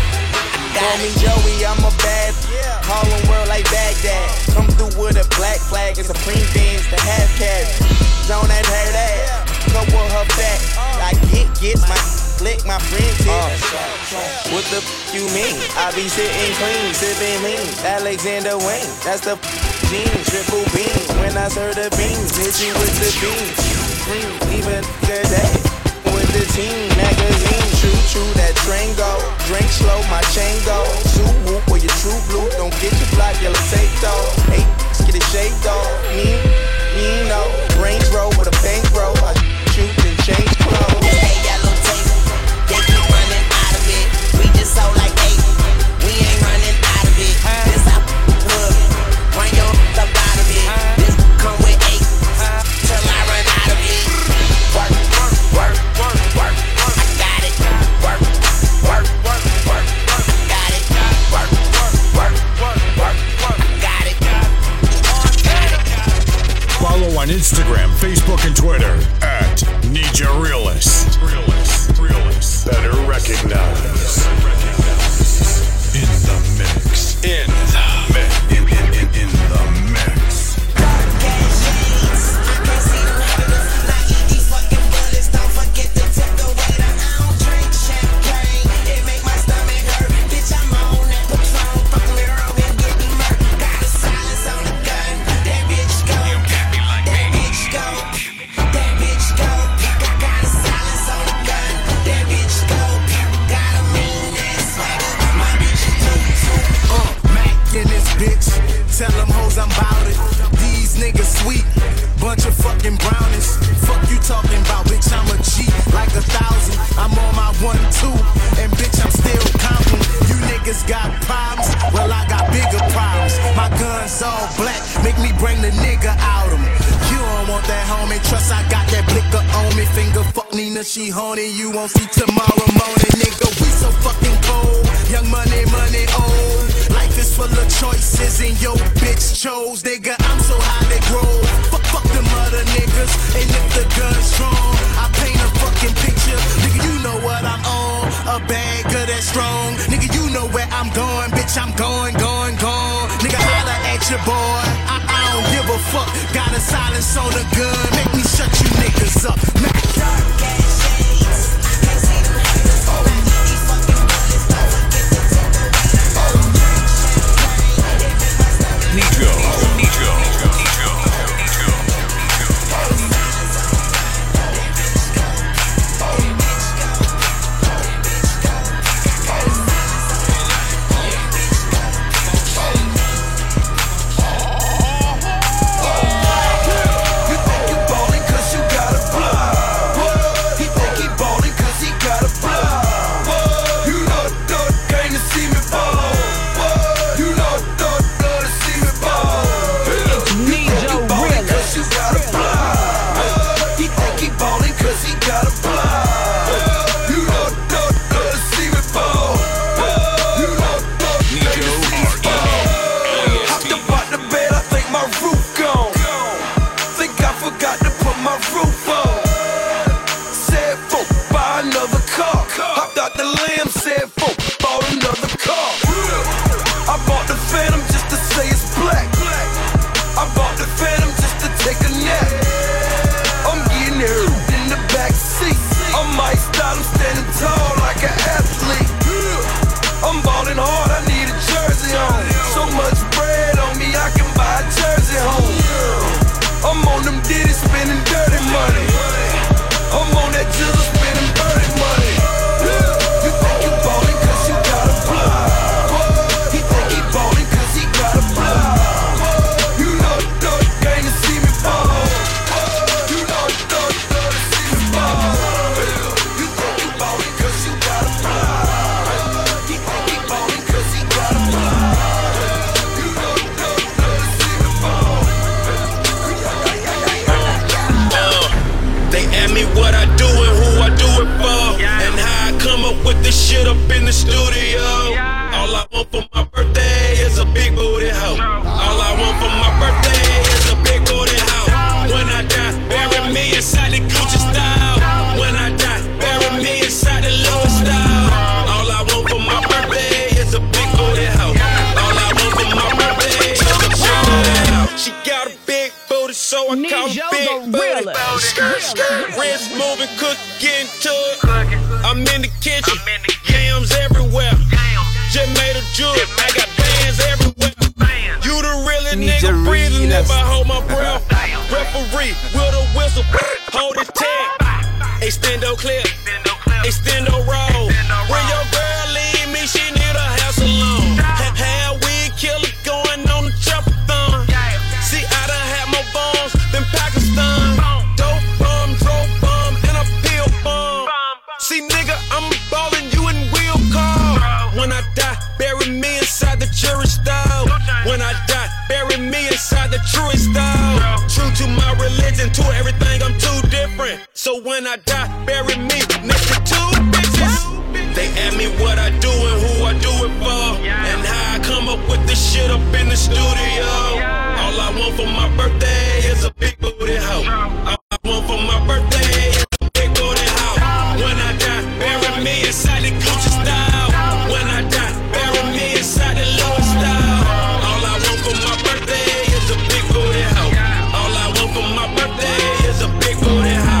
I got Call it. me Joey, I'm a bad. Harlem world like Baghdad. Come through with a black flag and Supreme Beans, the half cash. Don't ain't heard that. Come with her back. I gets my lick, my friends hit. What the you mean? I be sitting clean, sipping lean. Alexander Wayne, that's the jeans, triple beams. When I serve the beans, hit you with the beans. Even good day with the team magazine. True, that train go. Drink slow, my chain go. Suit whoop for your true blue. Don't get your block, yellow tape though. Hey, get it shaved though. Me, no. Range road with a bankroll. I shoot and change clothes. Hey, yellow tape. They keep running out of it. We just sold like 8. We ain't running out of it. This our hood. Run your up out of it. This come with 8. Till I run out of it. Work. I got it. Work. Got it. Work. Got it. Follow on Instagram, Facebook, and Twitter at Ninja Realist. Better recognize. In the mix. In the mix. Tell them hoes I'm bout it. These niggas sweet, bunch of fucking brownies. Fuck you talking about, bitch, I'm a G, like 1,000. I'm on my 1-2, and bitch, I'm still counting. You niggas got problems, well, I got bigger problems. My gun's all black, make me bring the nigga out 'em. You don't want that homie, trust I got that blicker on me. Finger fuck Nina, she horny, you won't see tomorrow morning, nigga. We so fucking cold, young money, old. Life is full of choices, and yo bitch chose, nigga. I'm so high they grow. Fuck them other niggas, and if the gun's strong, I paint a fucking picture, nigga. You know what I'm on, a bag of that strong, nigga. You know where I'm going, bitch. I'm going. Nigga, holla at your boy. I don't give a fuck. Got a silence on the gun, make me shut you niggas up. Wrist moving, cook, getting to it. I'm in the kitchen, yams everywhere. Just made a jewel, I got bands everywhere. You the realest nigga breathing if I hold my breath. Referee with a whistle, hold it tight. Extendo clip, extendo roll. When your girl leave me, she need a house alone. Had weed killer going on the chopper-thon. See, I done had more bombs than Pakistan. Dope bomb, drove bomb, and a pill bomb. See, nigga, I'm ballin' you in wheel car. When I die, bury me inside the jury style. When I die, bury me inside the truest style. True to my religion, to everything, I'm too different. So when I die, bury me next to two bitches. They ask me what I do and who I do it for, and how I come up with this shit up in the studio. All I want for my birthday is a big booty hoe. All I want for my birthday is a big booty hoe. When I die, bury me inside the Gucci style. When I die, bury me inside the Louis style. All I want for my birthday is a big booty hoe. All I want for my birthday is a big booty hoe.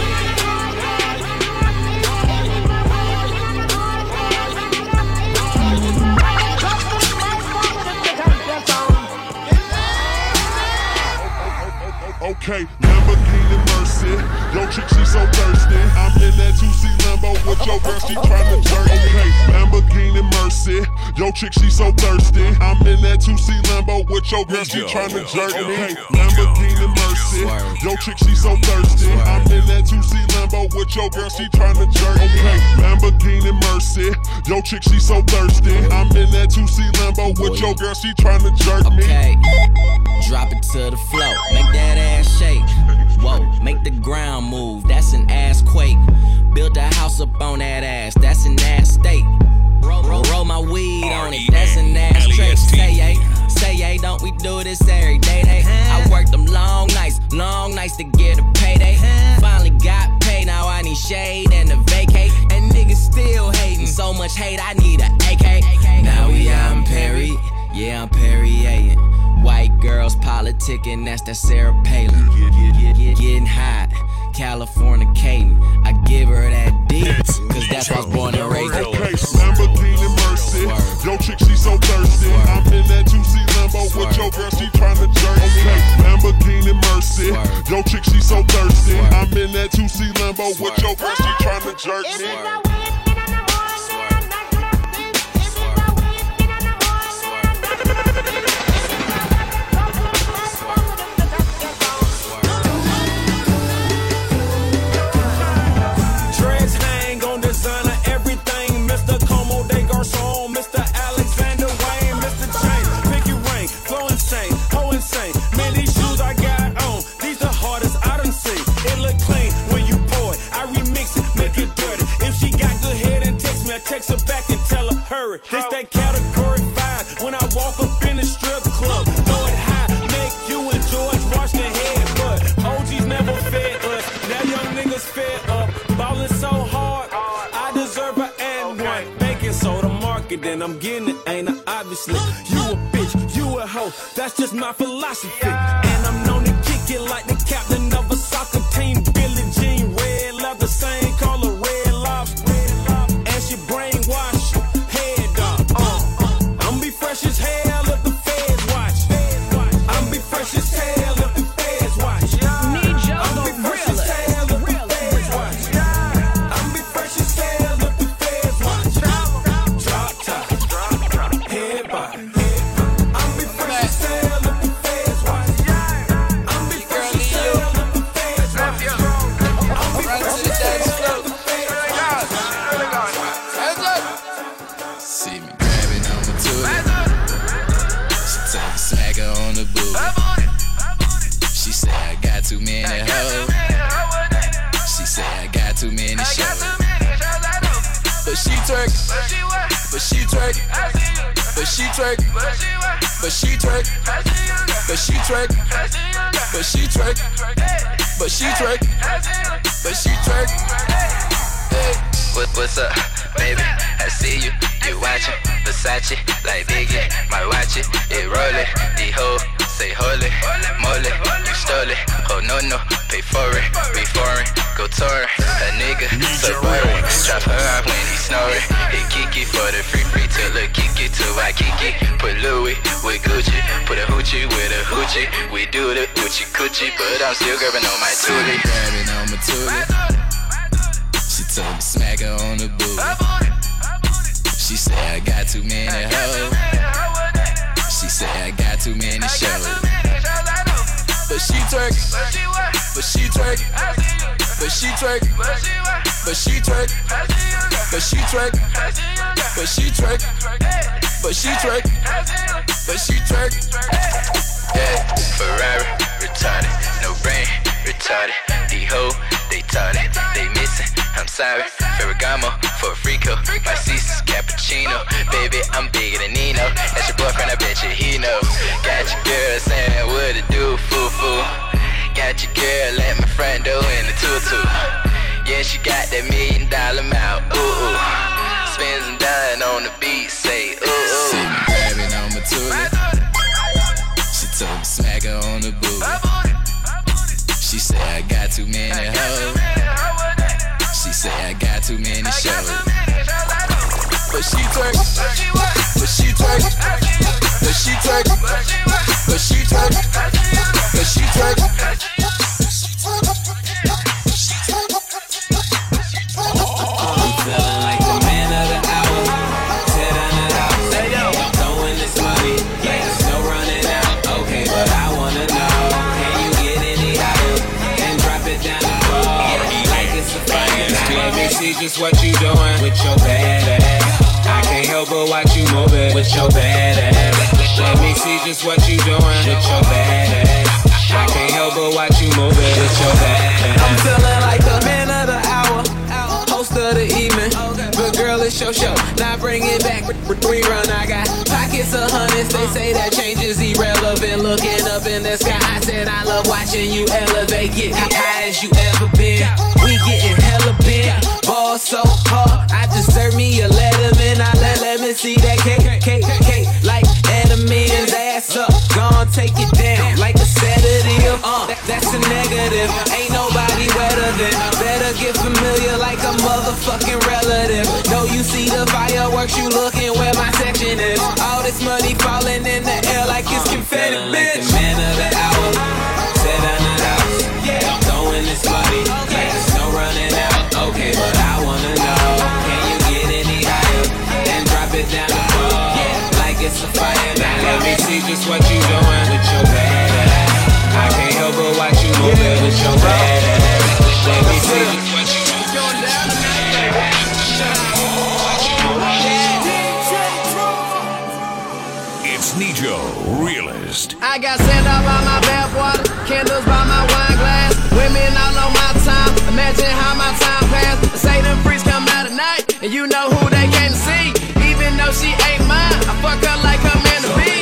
Okay, Lamborghini Mercy. Yo, chick, she so thirsty. I'm in that 2C Lambo with your girl, she tryna jerk. Okay, Lamborghini Mercy. Yo, chick, she so thirsty. I'm in that 2C Lambo with your girl, she tryna jerk me. Okay, Lamborghini Mercy. Yo, chick, she so thirsty. I'm in that 2C Lambo with your girl, she tryna jerk me. Okay, Lamborghini Mercy. Yo, chick, she so thirsty. I'm in that 2C Lambo with your girl, she tryna jerk me. Okay, drop it to the floor, make that ass shake. Whoa, make the ground move, that's an ass quake. Build a house up on that ass, that's an ass state. Roll my weed on it, that's an ass trait. Say yay, don't we do this every day? I worked them long nights to get a payday. Finally got paid, now I need shade and a vacate. And niggas still hating, so much hate, I need a AK. Now we out in Perry, yeah, I'm Perrier. White girls politicking, that's that Sarah Palin. Getting hot, Californicating. I give her that D, cause that's why I was born and raised. Okay, Lamborghini Mercy. Yo, chick, she so thirsty. I'm in that 2C Lambo with your girl, she tryna jerk. Okay, Lamborghini Mercy. Yo, chick, she so thirsty. I'm in that 2C Lambo with your girl, she tryna jerk me. Text her back and tell her hurry. This that category 5 when I walk up in the strip club. Throw it high, make you and George wash their head. But OGs never fed us. Now young niggas fed up. Ballin' so hard, I deserve an and one. Baking soda marketing, I'm getting it, ain't I? Obviously, you a bitch, you a hoe. That's just my philosophy. And I'm known to kick it like the captain of a soccer team. Billie Jean, red leather, same color, red lobster. She brainwash, head up. I'm be fresh as hell if the feds watch. I'm be fresh as hell if the feds watch. I'm be fresh as hell if the feds watch. I'm be fresh as hell if the feds watch. Drop top, head body. I'm be fresh as hell if the feds watch. I'm be fresh as hell if the feds watch. I'm be fresh as hell if the feds watch. See me grabbing on my tootie. She took a smacker on the booty. She said I got too many hoes. She said I got too many shows. But she twerk, but she twerk, but she twerk, but she twerk, but she twerk, but she twerk, but she twerk, but she twerk. Hey, what's up, baby? I see you. You watchin' Versace like Biggie, might watch it, it rollin'. The hoe say holy, moly, you stole it, Oh no, pay for it, be foreign, go tour. A nigga, suburban, drop her off when he snoring. Hit Kiki for the free till the Kiki to Waikiki. Put Louis with Gucci, put a hoochie with a hoochie. We do the hoochie coochie, but I'm still grabbing on my toolie. Grabbing on my toolie. She told me smack her on the booty. She said I got too many hoes. She said I got too many shows. But she twerking, but she twerking, but she twerking, but she twerking, but she twerking, but she twerking, but she twerking, but she twerking. Yeah, Ferrari, retarded, no brain, retarded. The hoe, they tarded, they missing. I'm sorry, Ferragamo for a Frico. My Cece's cappuccino, baby, I'm bigger than Nino. That's your boyfriend, I bet you he know. Got your girl saying what to do, foo-foo. Got your girl at my front door in the tutu. Yeah, she got that $1 million mouth, ooh. Spins and dine on the beat, say ooh. See me grabbing on my toolie. She told me smack her on the booty. She said I got too many hoes. She said I got too many shows. But she twerking, but she twerking, but she twerking, but she twerking, but she twerking. I'm feeling like the man of the hour. Tear down the house. I'm throwing this money. Yeah, there's no running out. Okay, but I wanna know, can you get any higher and drop it down the floor like it's a fire? Let me see just what you doing with your bad ass. I can't help but watch you move it with your bad ass. Let me see just what you doing with your bad ass. I can't help but watch you move it with your bad ass. I'm feeling like the man of the hour, host of the evening. But girl, it's your show. Now bring it back, rerun. I got pockets of hundreds. They say that change is irrelevant. Looking up in the sky, I said I love watching you elevate. Get high as you ever been. We getting hella bent. Ball so hard, I deserve me a Letterman. I let me see that cake like Edelman's ass up. Gon' take it down like a sedative. That's a negative. Ain't nobody wetter than. Better get familiar like a motherfucking relative. Know you see the fireworks, you looking where my section is. All this money falling in the air like it's confetti, bitch. Like the man of the hour. Tear down the house. Yeah, I'm throwing this money. Like there's no running out. Okay, but I wanna know, can you get any higher and drop it down the floor like it's a fire? Now let me see just what you doing with your bad ass. I can't help but watch you move it with your bad ass. Let me see just what you doing. It's Nijo, realist. I got sand out by my bathwater, candles by my wine glass, women all on my time. Imagine how my time passed. Say them freaks come out at night, and you know who they came to see. Even though she ain't mine, I fuck her like her man to be.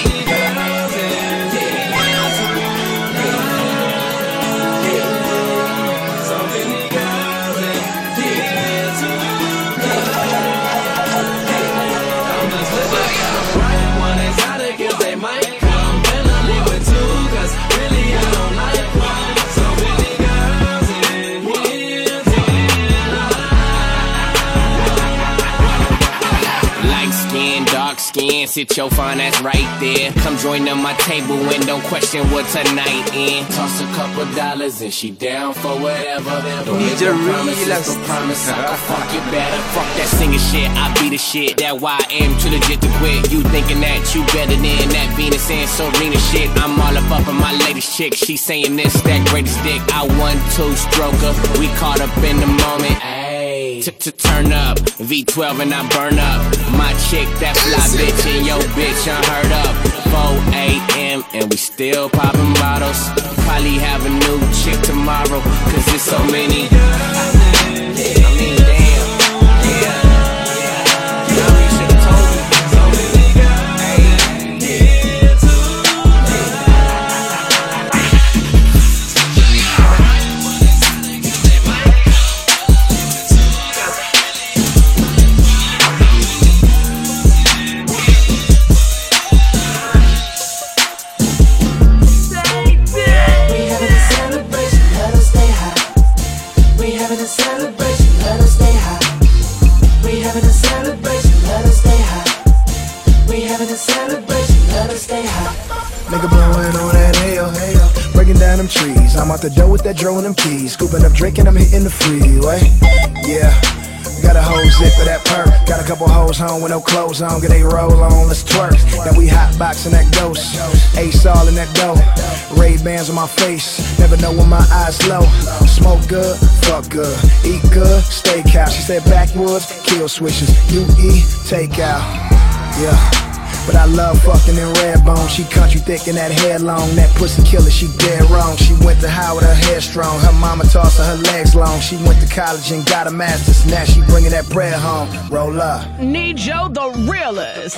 Sit your fine ass right there. Come join on my table and don't question what tonight in. Toss a couple dollars and she down for whatever. Don't make no promises, but promise I can fuck you better. Fuck that singing shit, I be the shit. That why I am too legit to quit. You thinking that you better than that Venus and Serena shit. I'm all up on my latest chick. She saying this, that greatest dick. I 1-2 stroker. We caught up in the moment. To turn up, V12 and I burn up. My chick, that fly bitch, and yo bitch unheard of. 4 a.m. and we still popping bottles. Probably have a new chick tomorrow, cause there's so many. I mean, damn. You should've told me. So many guys here too. We having a celebration. out the door with that dro and them keys. Scooping up, drinking, I'm hitting the freeway. Yeah. Got a whole zip of that perk. Got a couple hoes home with no clothes on. Get they roll on, let's twerk. Now we hot boxing that ghost. Ace all in that dough. Ray-Bans on my face. Never know when my eyes low. Smoke good, fuck good. Eat good, steakhouse. She said backwoods, kill switches. You eat, take out. Yeah. But I love fucking in Redbone. She country thick and that hair long. That pussy killer, she dead wrong. She went to Howard, her hair strong. Her mama tossed her legs long. She went to college and got a master's. Now she bringing that bread home. Roll up. Nijo the realest.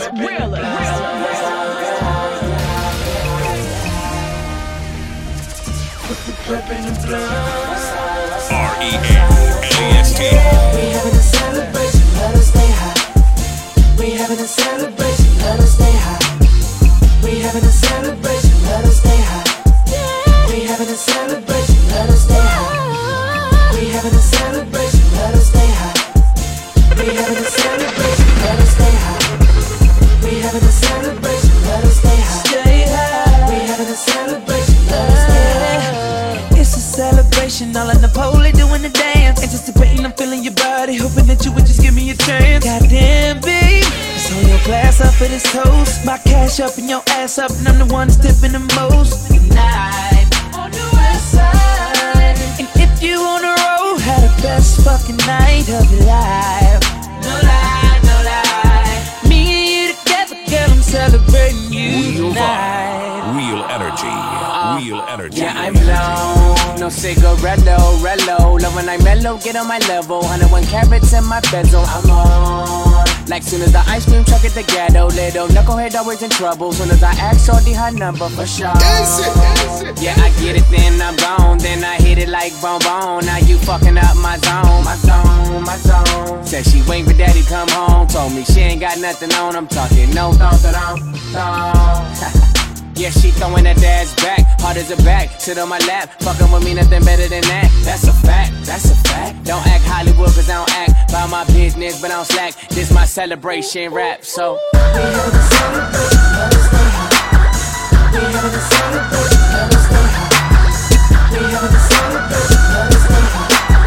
R-E-N-L-E-S-T. We having a celebration, let us stay high. We having a celebration, let us stay high. We having a celebration, let us stay high. We having a celebration, let us stay high. We having a celebration, let us stay high. We having a celebration, let us stay high. We having a celebration, let us stay high. We having a celebration, let us stay high. It's a celebration, all in the pole doing the dance. Anticipating, I'm feeling your body, hoping that you would just give me a chance. Goddamn, babe, it's on your glass up for this toast. My cash up and your ass up, and I'm the one that's tipping the most. Tonight, on the west side. And if you on the road, had the best fucking night of your life. No lie, no lie. Me and you together, girl, I'm celebrating you tonight. Real energy. Real energy. Yeah, I'm blown. No cigarello, rello. Love when I mellow, get on my level. 101 carats in my bezel. I'm on. Like soon as the ice cream truck at the ghetto, little knucklehead always in trouble. Soon as I ask shorty her number for sure. Yeah, I get it, then I'm gone. Then I hit it like bone bone. Now you fucking up my zone, my zone, my zone. Said she waiting for daddy come home. Told me she ain't got nothing on. I'm talking no thong. Yeah, she throwing that dad's back, hard as a back, sit on my lap, fucking with me, nothing better than that. That's a fact, that's a fact. Don't act Hollywood, cause I don't act by my business, but I don't slack. This my celebration rap, so We having a celebration, let us stay high. We having a celebration, let us stay high. We having a celebration, let us stay high.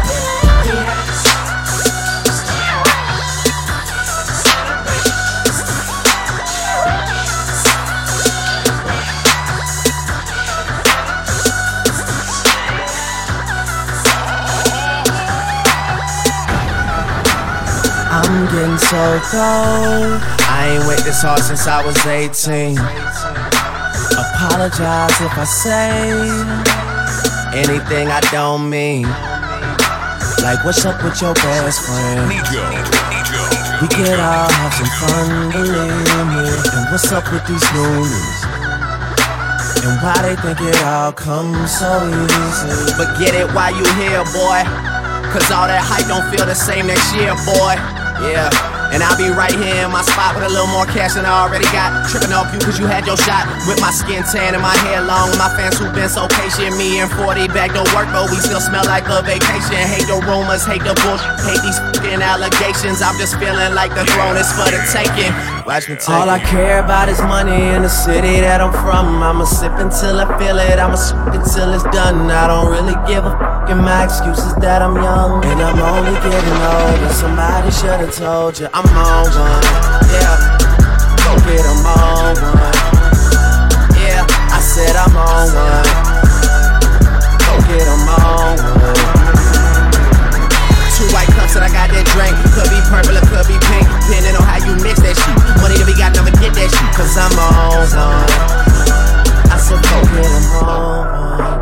I'm getting so cold. I ain't wait this hard since I was 18. Apologize if I say anything I don't mean. Like, what's up with your best friend? We could all have some fun, believe me. And what's up with these loonies? And why they think it all comes so easy? But get it while you here, boy. Cause all that hype don't feel the same next year, boy. Yeah, and I'll be right here in my spot with a little more cash than I already got. Tripping off you cause you had your shot. With my skin tan and my hair long. My fans who been so patient. Me and 40 back to work, but we still smell like a vacation. Hate the rumors, hate the bullshit, hate these f***ing allegations. I'm just feeling like the throne is for the taking. Watch me take All I care about is money in the city that I'm from. I'ma sip until I feel it, I'ma sip until it's done. I don't really give a f***, and my excuse is that I'm young. And I'm only getting older, somebody should've told you I'm on one, yeah. Go get 'em on one. Yeah, I said I'm on one. Go get 'em on one. 2 white cups that I got that drink. Could be purple or could be pink, depending on how you mix that shit. Money that we got, never get that shit. Cause I'm on one. I said go get 'em on one.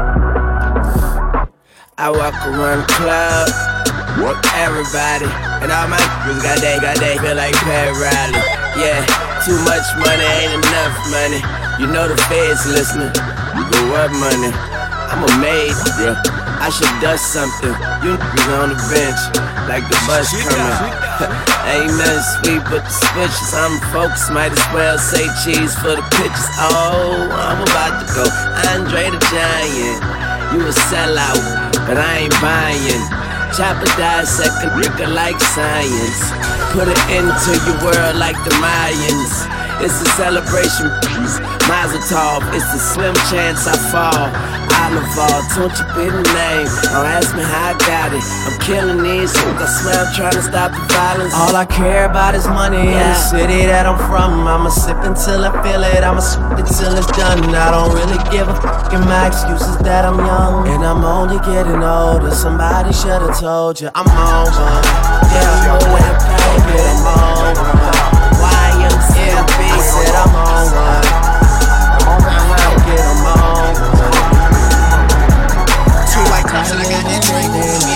I walk around the club, everybody, and all my girls got they feel like Pat Riley. Yeah, too much money ain't enough money. You know the feds listening. Go up money. I'm amazed, bro. I should dust something. You niggas on the bench, like the bus coming. Ain't nothing sweet but the switches. I'm focused, might as well say cheese for the pictures. Oh, I'm about to go Andre the Giant. You a sellout, but I ain't buying. Chopper dissect a nigga like science. Put it into your world like the Mayans. It's a celebration. Mazel tov, it's a slim chance I fall. Oliver, don't you be the name. Don't ask me how I got it. I'm killing these. I swear I'm trying to stop the violence. All I care about is money in the city that I'm from. I'ma sip until I feel it. I'ma sip it till it's done. I don't really give a fuck. And my excuse is that I'm young and I'm only getting older. Somebody should've told you I'm on one. Yeah, I'm with a paper. I'm on one. YMCB said I'm on one. I'm on one. Two white cups and I got that drink.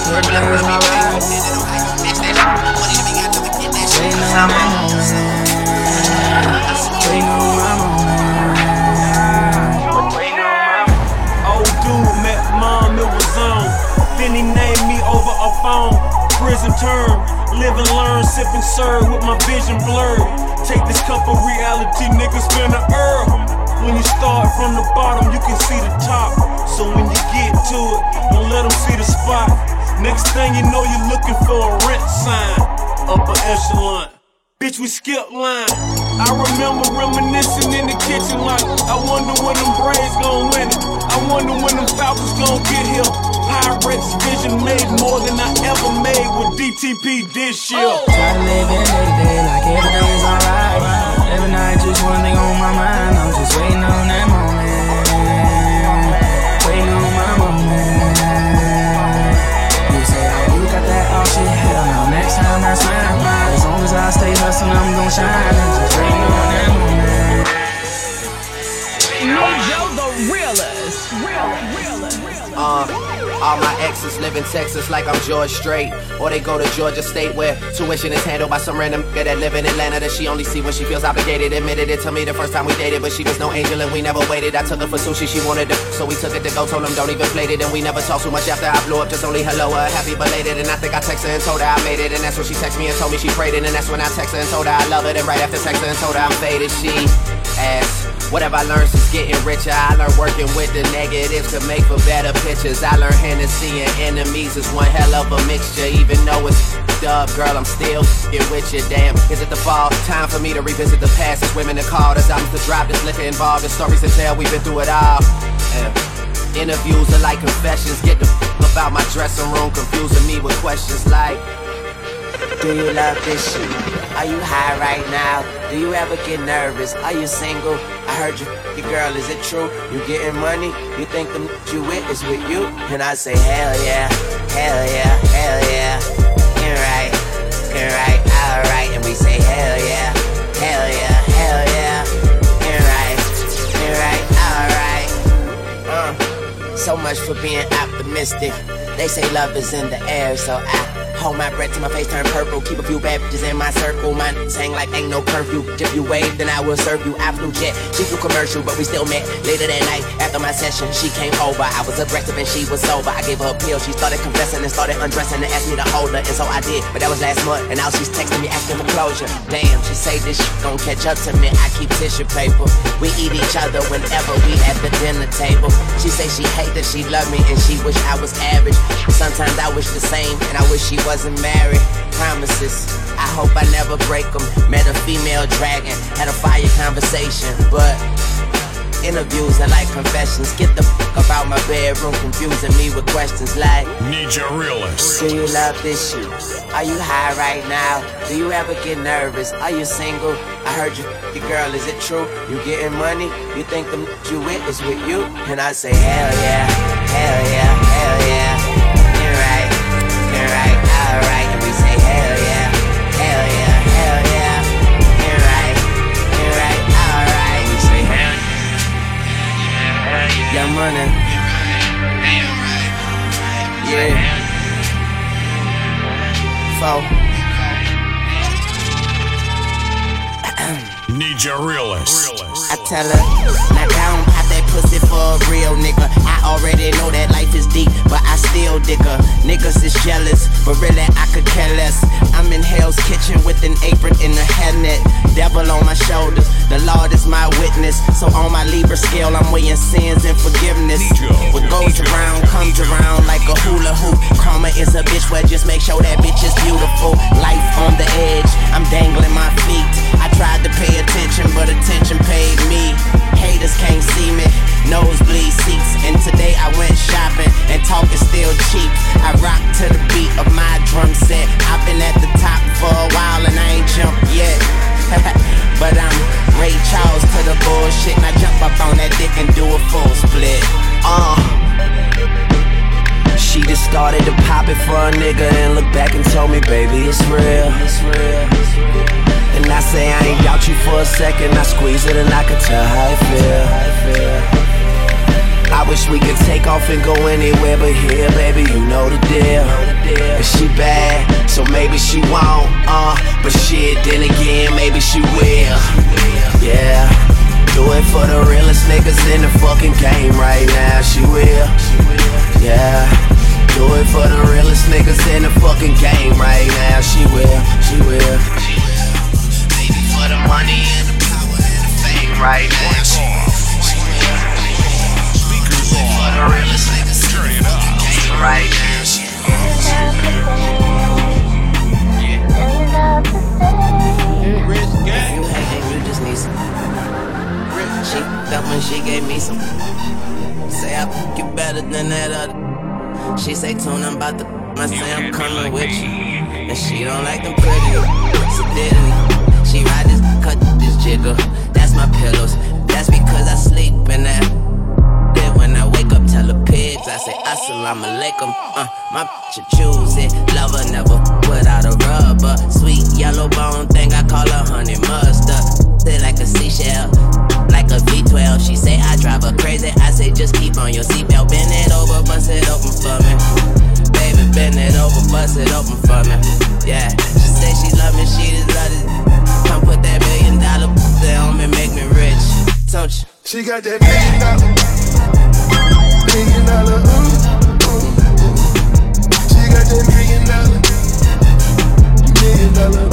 Old dude met mom, it was on. Then he named me over a phone. Prison term, live and learn, sip and serve with my vision blurred. Take this cup of reality, nigga, spin a herb. When you start from the bottom, you can see the top. So when you get to it, don't let them see the spot. Next thing you know, you're looking for a rent sign. Upper echelon, bitch, we skip line. I remember reminiscing in the kitchen like, I wonder when them Braves gon' win it. I wonder when them Falcons gon' get here. Pyrex vision made more than I ever made with DTP this year. Try to live in day to day like everything's alright. Every night just one thing on my mind. I'm just waiting on that moment. Waiting on my moment. You say, oh, you got that all shit. Hell no, next time that's mine. As long as I stay hustling, I'm gon' shine. I'm just waiting on that moment. Nijo the realest. All my exes live in Texas like I'm George Strait. Or they go to Georgia State where tuition is handled by some random nigga that live in Atlanta that she only see when she feels obligated. Admitted it to me the first time we dated, but she was no angel and we never waited. I took her for sushi, she wanted to, so we took it to go. Told them don't even plate it, and we never talked too much after I blew up. Just only hello, happy belated. And I think I texted her and told her I made it, and that's when she texted me and told me she prayed it. And that's when I texted her and told her I love it. And right after texting her and told her I'm faded, she asked, whatever I learned since getting richer. I learned working with the negatives to make for better pictures. I learned Hennessy and enemies is one hell of a mixture. Even though it's up, girl, I'm still getting with you. Damn, is it the fall? Time for me to revisit the past. It's women that called us. I'm to drop this liquor involved. The stories to tell, we've been through it all. Interviews are like confessions. Get the about my dressing room, confusing me with questions like, do you love this shit? Are you high right now? Do you ever get nervous? Are you single? I heard you girl, is it true? You getting money? You think the you with is with you? And I say, hell yeah, hell yeah, hell yeah. You're right, alright. And we say, hell yeah, hell yeah, hell yeah. You're right, alright. So much for being optimistic. They say love is in the air, so I hold my breath till my face turn purple. Keep a few bad bitches in my circle. Mine hang like ain't no curfew. If you wave, then I will serve you. I flew jet, she flew commercial, but we still met. Later that night, after my session, she came over. I was aggressive and she was sober. I gave her a pill, she started confessing and started undressing and asked me to hold her, and so I did. But that was last month, and now she's texting me asking for closure. Damn, she say this shit gon' catch up to me. I keep tissue paper. We eat each other whenever we at the dinner table. She say she hate that she love me and she wish I was average. Sometimes I wish the same, and I wish she wasn't married. Promises, I hope I never break them. Met a female dragon, had a fire conversation, but interviews are like confessions. Get the fuck about my bedroom, confusing me with questions like, Need your realist. do you love this shit? Are you high right now? Do you ever get nervous? Are you single? I heard you girl, is it true? You getting money? You think the you with is with you? And I say, hell yeah, hell yeah, hell yeah. You're right, alright. And we say, hell yeah, hell yeah, hell yeah. You're right, alright. We say, hell yeah, Young Money. yeah. So Need your realist. I tell her, now down, pop that pussy for a real nigga. I already know that life is deep, but I still dig her. Niggas is jealous, but really I could care less. I'm in Hell's Kitchen with an apron in a headnet. Devil on my shoulders, the Lord is my witness. So on my Libra scale, I'm weighing sins and forgiveness. What goes around comes around like like a hula hoop. Karma is a bitch, well just make sure that bitch is beautiful. Life on the edge, I'm dangling my feet. I tried to pay attention, but attention paid me. Haters can't see me, nosebleed seats. And today I went shopping, and talk is still cheap. I rock to the beat of my drum set. I've been at the top for a while and I ain't jumped yet. But I'm Ray Charles to the bullshit, and I jump up on that dick and do a full split. She just started to pop it for a nigga and looked back and told me, baby, it's real. And I say I ain't doubt you for a second. I squeeze it and I can tell how it feel. I wish we could take off and go anywhere but here, baby, you know the deal. And she bad, so maybe she won't, but shit, then again, maybe she will. Yeah, do it for the realest niggas in the fucking game right now, she will. Yeah, do it for the realest niggas in the fucking game right now, she will. Baby, for the money and the power and the fame right now, she will. For the realest niggas in the fucking game right now, she Rich gang. If you hate, then you just need some. She felt when she gave me some. Say I fuck you better than that other. She say tune, I'm about to. I say I'm coming with you. And she don't like them pretty. So didn't. She ride this, cut this jiggle. That's my pillows. That's because I sleep in that. Then when I wake up, tell the pigs I say assalamu alaikum. My bitch choose it. Lover never without a rubber. Sweet yellow bone thing, I call her honey mustard. Sit like a seashell, like a V12. She say I drive her crazy. I say just keep on your seatbelt. Bend it over, bust it open for me. Baby, bend it over, bust it open for me. Yeah, she say she love me, she just love it. Come put that $1 million on me, make me rich. Don't you? She got that $1 million, She got that $1 million,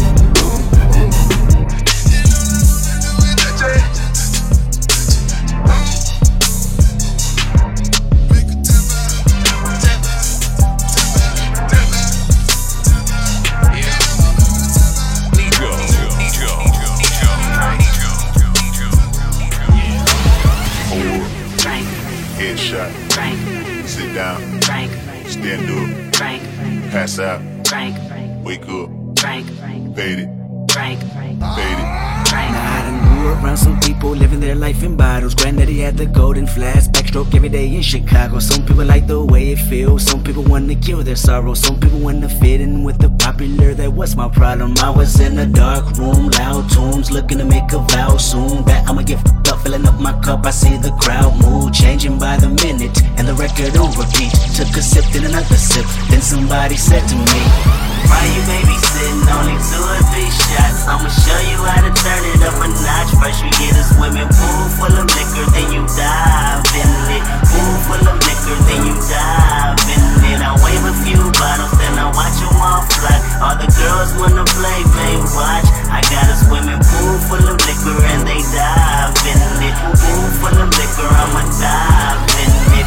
Headshot. Sit down. Stand up. Pass out. Wake up. Fade it. Fade it. Now I done grew around some people living their life in bottles. Granddaddy had the golden flask, backstroke every day in Chicago. Some people like the way it feels. Some people want to kill their sorrow. Some people want to fit in with the popular. That was my problem. I was in a dark room, loud tunes, looking to make a vow soon that I'ma get fucked up, filling up my cup. I see the crowd mood changing by the minute, and the record on repeat. Took a sip, then another sip. Then somebody said to me, why you babysitting? Only 2 or 3 shots. I'ma show you how to turn it up a notch. First you get a swimming pool full of liquor, then you dive in it. Pool full of liquor, then you dive in it. I wave a few bottles, then I watch them all fly. All the girls wanna play, babe, watch. I got a swimming pool full of liquor and they dive in it. Pool full of liquor, I'ma dive in it.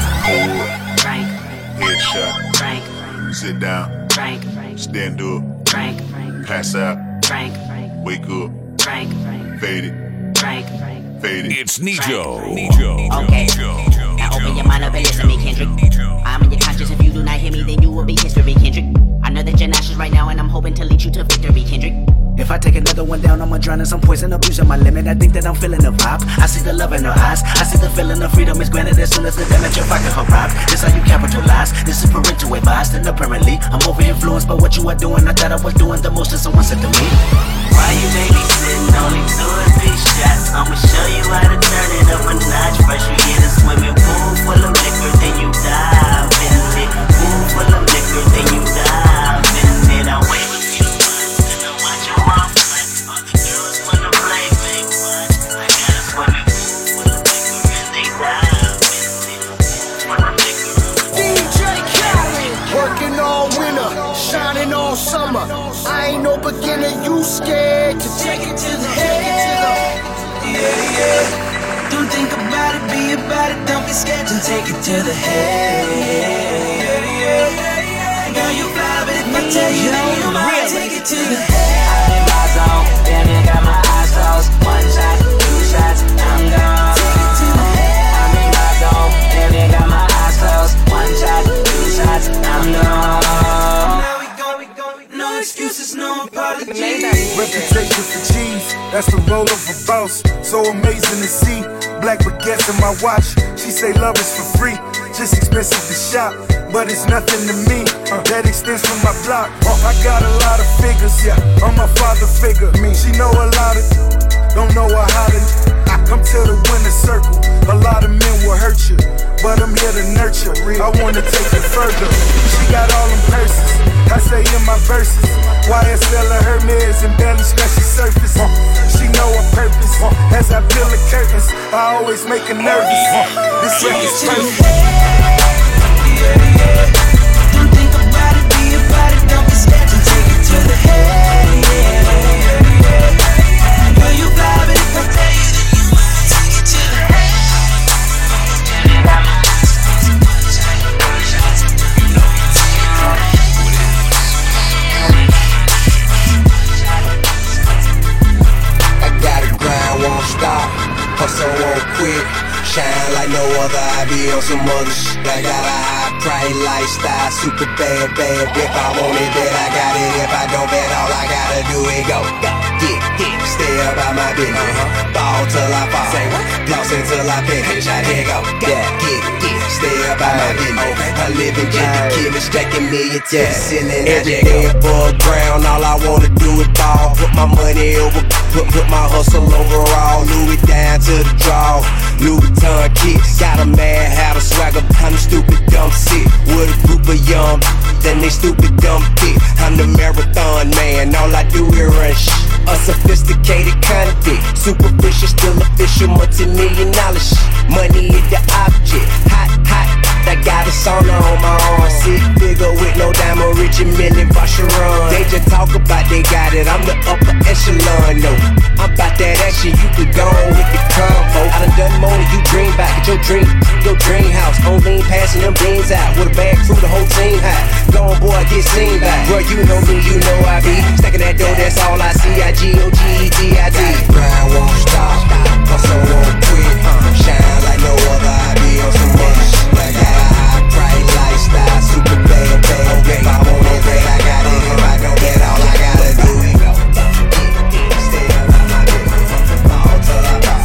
Headshot. Sit down. Stand up. Pass out. Wake up. Fade it. Fade it. It's Nijo. Okay. Now open your mind up and listen to me, Kendrick. I'm in your conscience. If you do not hear me, then you will be history, Kendrick. I know that you're nauseous right now, and I'm hoping to lead you to victory, Kendrick. If I take another one down, I'ma drown in some poison, abusing my limit. I think that I'm feeling the vibe. I see the love in her eyes. I see the feeling of freedom is granted as soon as the damage of vodka arrives. This how you capitalize. This is parental advice. And apparently, I'm over influenced by what you are doing. I thought I was doing the most, and someone said to me, why you babysitting? Only 2 or 3 shots. I'ma show you how to turn it up a notch. First you get a swimming pool full of liquor, then you dive in it. Pool full of liquor, then you dive in it. I wave a few months, then I watch you off. All the girls wanna play, babe, watch. I got a swimming pool full of liquor and they dive in it. Full of liquor. DJ Khaled, working all winter, shining all summer. I ain't no beginner, you scared to take it to the head. Don't think about it, be about it. Don't be scared to take it to the head. Reputation for cheese, that's the role of a boss. So amazing to see. Black baguettes in my watch. She say love is for free, just expensive to shop, but it's nothing to me. That extends from my block. I got a lot of figures, yeah. I'm my father figure. She know a lot of, don't know how to. Come to the winner's circle. A lot of men will hurt you, but I'm here to nurture. I wanna take it further. She got all them purses, I say in my verses. YSL of Hermes and barely scratch the surface. She know her purpose. As I peel the curtains, I always make her nervous. This record's perfect. Don't think about it, be about it. Don't be scared to take it to the head. Will you vibe it if I tell you that you want to take it to the head? I gotta grind, won't stop, hustle won't quit. Shine like no other, I be on some other shit. I got a high price lifestyle, super bad, bad. If I want it, bet I got it. If I don't bet, all I gotta do is go. Get, stay about my business. Ball till I fall, floss until I finish. I here go. Get, stay about my business. I live in Jimmy, stacking million tests. Every day above ground, all I wanna do is ball. Put my money over, put my hustle overall. Louis down to the draw. Louis Vuitton kicks, got a mad hat, a swagger, I'm stupid dumb sick. With a group of young, then they stupid dumb thick. I'm the marathon man, all I do is run shit. A sophisticated convict, superficial, still official, multi-million-dollar shit. Money is the object, hot, I got a sauna on my arm, sick figure with no diamond, rich and million Vacheron. They just talk about they got it, I'm the upper echelon, no. I'm about that action, you could go on with the combo. I done more than you dream about, get your dream house. On lean, passing them beans out, with a bag crew, the whole team high. Go on boy, get seen by. Bro, you know me, you know I be stacking that dough, that's all I see. I-G-O-G-E-T-I-D. Grind won't stop, hustle won't quit. Shine like no other, I be on some other shit. I got a high price lifestyle, super bad, bad. If I want it, bet I got it. If I don't bet, all I gotta do is go. Stay about my business. Ball till I fall.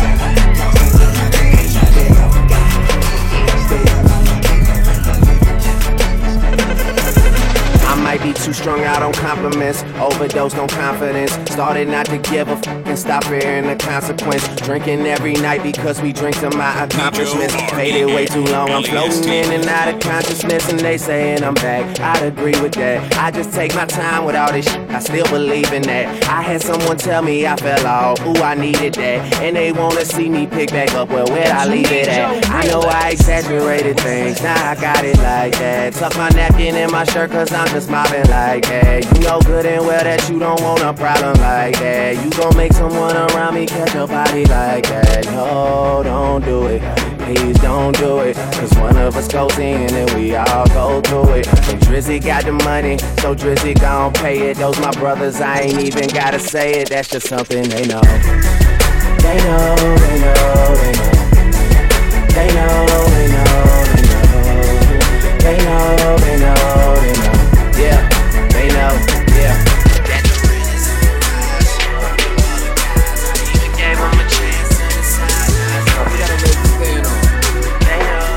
I might be too strung out on compliments, overdosed on confidence. Started not to give a fuck and stop fearing the consequence. Drinking every night because we drink to my accomplishments. Faded way too long, I'm floating in and out of consciousness. And they saying I'm back, I'd agree with that. I just take my time with all this shit, I still believe in that. I had someone tell me I fell off, ooh I needed that. And they wanna see me pick back up, well where'd I leave it at? I know I exaggerated things, now I got it like that. Tuck my napkin in my shirt cause I'm just mobbing like that. You know good and well that you don't want a problem like that. You gon' make someone around me catch your body like that. No, don't do it, please don't do it. Cause one of us goes in and we all go through it. And Drizzy got the money, so Drizzy gon' pay it. Those my brothers, I ain't even gotta say it. That's just something they know. They know, they know, they know. They know, they know, they know. They know, they know, they know. Yeah, they know, yeah. That the real is on the rise. All the guys, I even gave them a chance to decide. We gotta make this stand on. They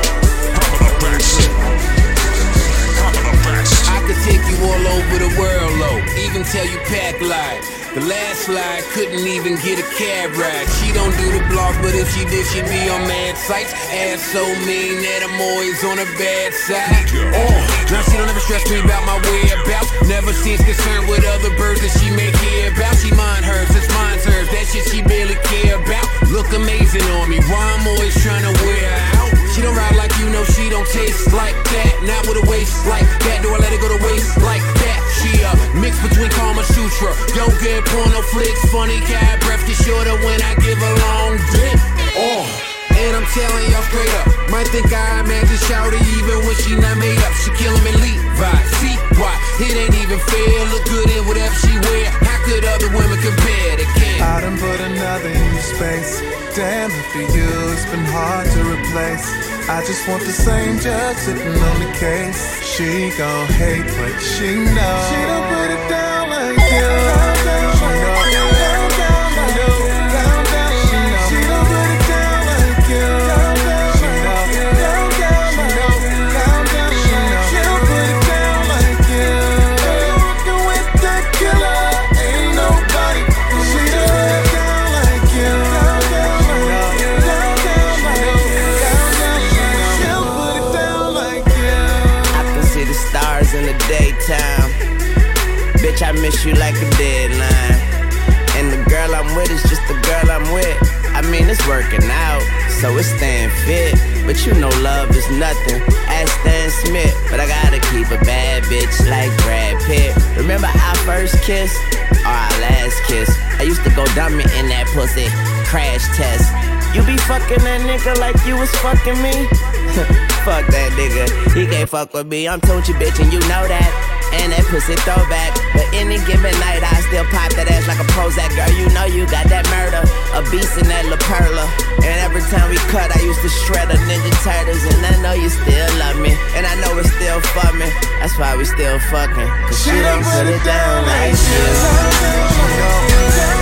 know. I could take you all over the world, low. Even tell you pack live. The last slide couldn't even get a cab ride. She don't do the blog, but if she did, she'd be on mad sites. Ass so mean that I'm always on her bad side. Now she don't ever stress me about my whereabouts. Never seems concerned with other birds that she may care about. She mind hers, it's mine hers. That shit she barely care about. Look amazing on me, why I'm always trying to wear her out. She don't ride like you know, she don't taste like that. Not with a waist like that, do I let her go to waist like that? She a mix between Kama Sutra, yoga and porno flicks. Funny cat breath get shorter when I give a long dick. And I'm telling y'all straight up, might think I imagine shouty even when she not made up. She killing me Levi, see why? It ain't even fair, look good in whatever she wear. How could other women compare? They can't. I done put another in your space. Damn, if for you it's been hard to replace. I just want the same judge sitting on the case. She gon' hate, but she knows she don't put it down like you. in the daytime. Bitch, I miss you like a deadline. And the girl I'm with is just the girl I'm with. I mean, it's working out, so it's staying fit. But you know love is nothing, ask Stan Smith. But I gotta keep a bad bitch like Brad Pitt. Remember our first kiss, or our last kiss? I used to go dummy in that pussy, crash test. You be fucking that nigga like you was fucking me? Fuck that nigga, he can't fuck with me. I'm Tunchi bitch and you know that. And that pussy throwback. But any given night I still pop that ass like a Prozac. Girl, you know you got that murder, a beast in that La Perla. And every time we cut I used to shred a Ninja Turtles. And I know you still love me, and I know it's still for me. That's why we still fucking, cause she don't put it down like you.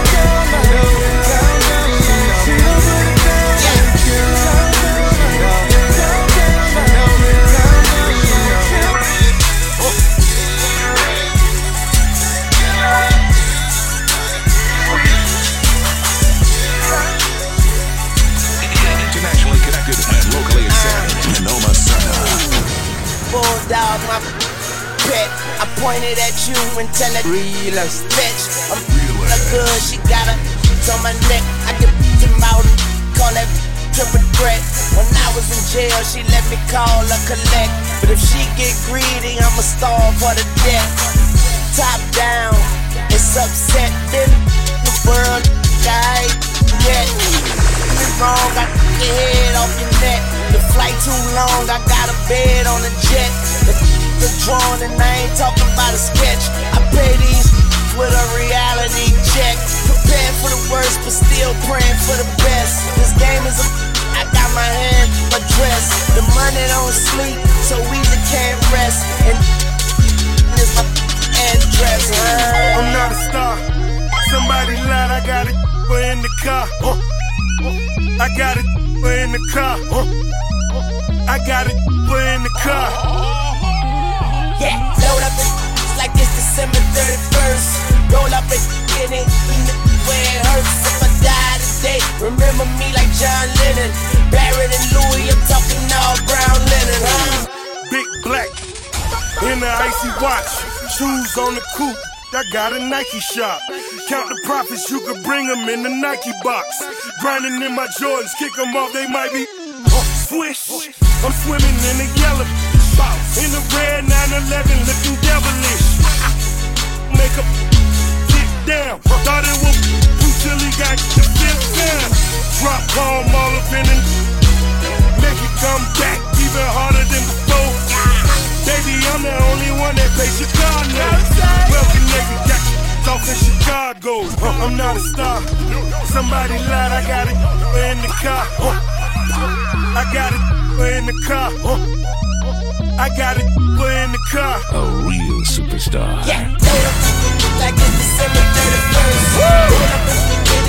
Bulldog, my pet. I pointed at you and tell that realest bitch I'm real good. She got a on my neck. I can him out, call that triple threat. When I was in jail, she let me call her collect. But if she get greedy, I'ma starve for the death. Top down, it's upset. Then the world, I get wrong. I your head off your neck. The flight too long, I got a bed on the jet. The drawn and I ain't talking about a sketch. I pay these with a reality check. Prepared for the worst, but still praying for the best. This game is I got my hand addressed. The money don't sleep, so we just can't rest. And this my address. I'm not a star. Somebody lied, I got it in the car. I got it in the car. I got it in the car. Yeah, load up it's like it's December 31st. Roll up and get it where it hurts. If I die today, remember me like John Lennon. Barrett and Louis, I'm talking all brown linen, huh? Big black in the icy watch, shoes on the coupe. I got a Nike shop. Count the profits, you could bring them in the Nike box. Grinding in my Jordans, kick them off, they might be swish. I'm swimming in the yellow, in the red 911, looking devilish. Make a get down, thought it was till he got the fifth down. Drop palm all up in it, make it come back even harder than before. Baby, I'm the only one that pays your car now. Wealthy nigga got off in Chicago. I'm not a star. Somebody lied, I got it in the car. I got it in the car. I got it in the car. A real superstar. Yeah, like it's December 31st.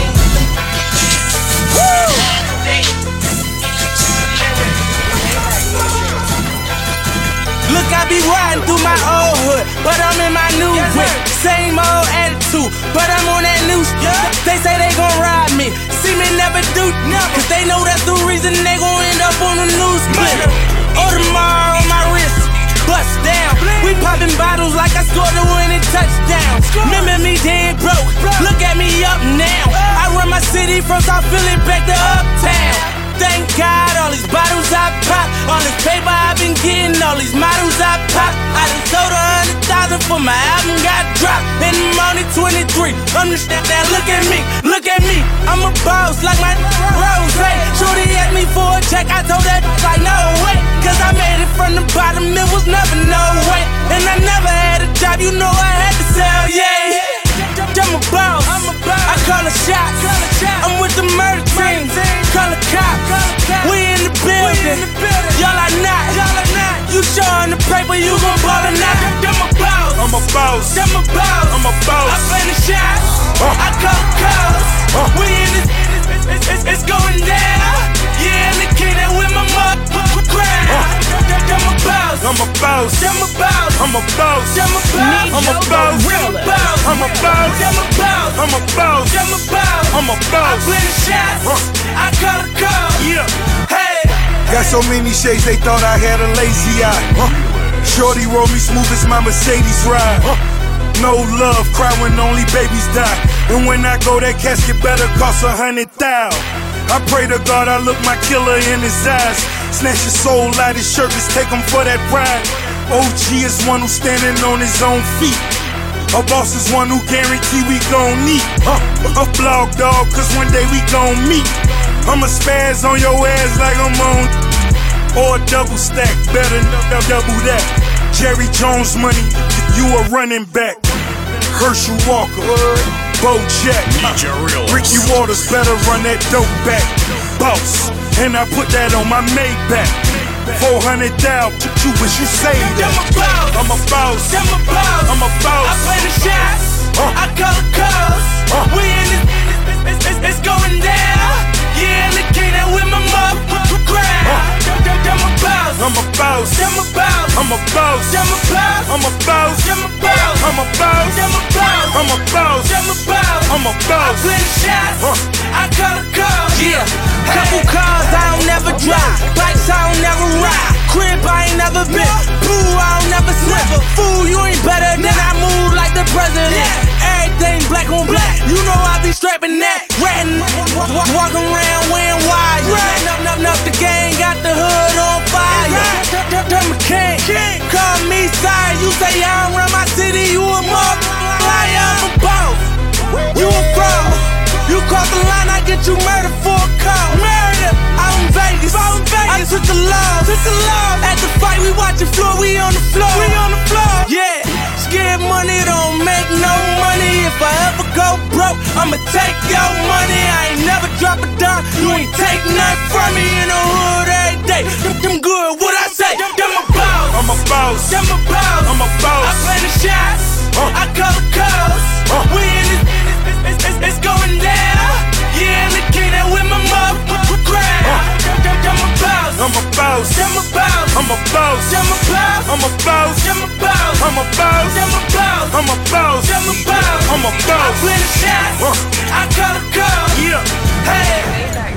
Look, I be riding through my old hood, but I'm in my new whip. Same old attitude, but I'm on that new shit. They say they gon' ride me, see me never do nothing. Cause they know that's the reason they gon' end up on the news split. Audemars on my wrist, bust down. We popping bottles like I scored a winning touchdown. Remember me dead broke, look at me up now. I run my city from South Philly back to Uptown. Thank God, all these bottles I pop, all this paper I've been getting, all these models I pop. I done sold 100,000 for my album got dropped. And I'm only 23, understand that, look at me, I'm a boss like my Rose. Shorty asked me for a check, I told that like no way. Cause I made it from the bottom, it was never no way. And I never had a job, you know I had to sell, yeah. I'm a boss, I call a shots. I'm with the murder team, call a cop. We in the building, y'all are not. You showing the paper, you gon' ball or not. I'm a boss, I'm a boss, I'm a boss, I'm a boss. I play the shots, I call the calls. We in this, it's going down. Yeah, and the kid that with my motherfucking crown. I'm a boss, I'm a boss, I'm a boss, I'm a boss, I'm a boss, I'm a boss, I'm a boss, I'm a boss, I'm a boss, I'm a boss, I'm a boss. I play the shots, I call the call. Yeah. Hey. Got so many shades they thought I had a lazy eye. Shorty roll me smooth as my Mercedes ride. No love, cry when only babies die. And when I go, that casket better cost 100,000. I pray to God I look my killer in his eyes. Snatch his soul out his shirt, just take him for that ride. OG is one who's standing on his own feet. A boss is one who guarantee we gon' meet. A blog dog, cause one day we gon' meet. I'ma spaz on your ass like I'm on. Or a double stack, better double that. Jerry Jones money, you a running back. Herschel Walker, Bo Jack, Ricky Waters better run that dope back. Boss, and I put that on my Maybach. 400,000, you wish you saved that. I'm a boss, I'm a boss, I'm a boss. I play the shots, I call the calls. We in this, it's going down. Yeah, look at that with my motherfucking crowd. I'm a boss, I'm a boss, I'm a boss, I'm a boss, I'm a boss, I'm a boss, I'm a boss, I'm a boss, I'm a boss, I'm a boss, I'm a boss, I'm a boss. I play the shots, I call the calls. Yeah, couple cars I don't never drive, bikes I don't never ride, crib I ain't never been, pool I don't never sniff. Fool, you ain't better than I move like the president. Everything black on black, you know I be strapping that, ratting, walking around wearing wires. Up, the gang got the hood on fire. Turn my king, call me sire. You say I don't run my city, you a motherfucker. I'm a boss, you a fraud. You cross the line, I get you murdered for a call. Murder, I'm in Vegas. I took the law. At the fight, we watching floor, we on the floor. Yeah, scared money don't make no money. If I ever go broke, I'ma take your money. I ain't never drop a dime, you ain't take nothing from me in the hood every day. Them good, what I say? I'm a boss. I'm a boss, I'm a boss, I'm a boss. I play the shots, I call the calls. We in this, it's going down. Yeah, look at that with my motherfucking crowd. I'm a boss, I'm a boss, I'm a boss, I'm a boss, I'm a boss, I'm a boss, I'm a boss, I'm a boss, I'm a boss, I'm a boss, I'm a boss, I'm a boss. I play the shots, I call the calls. Yeah. Hey.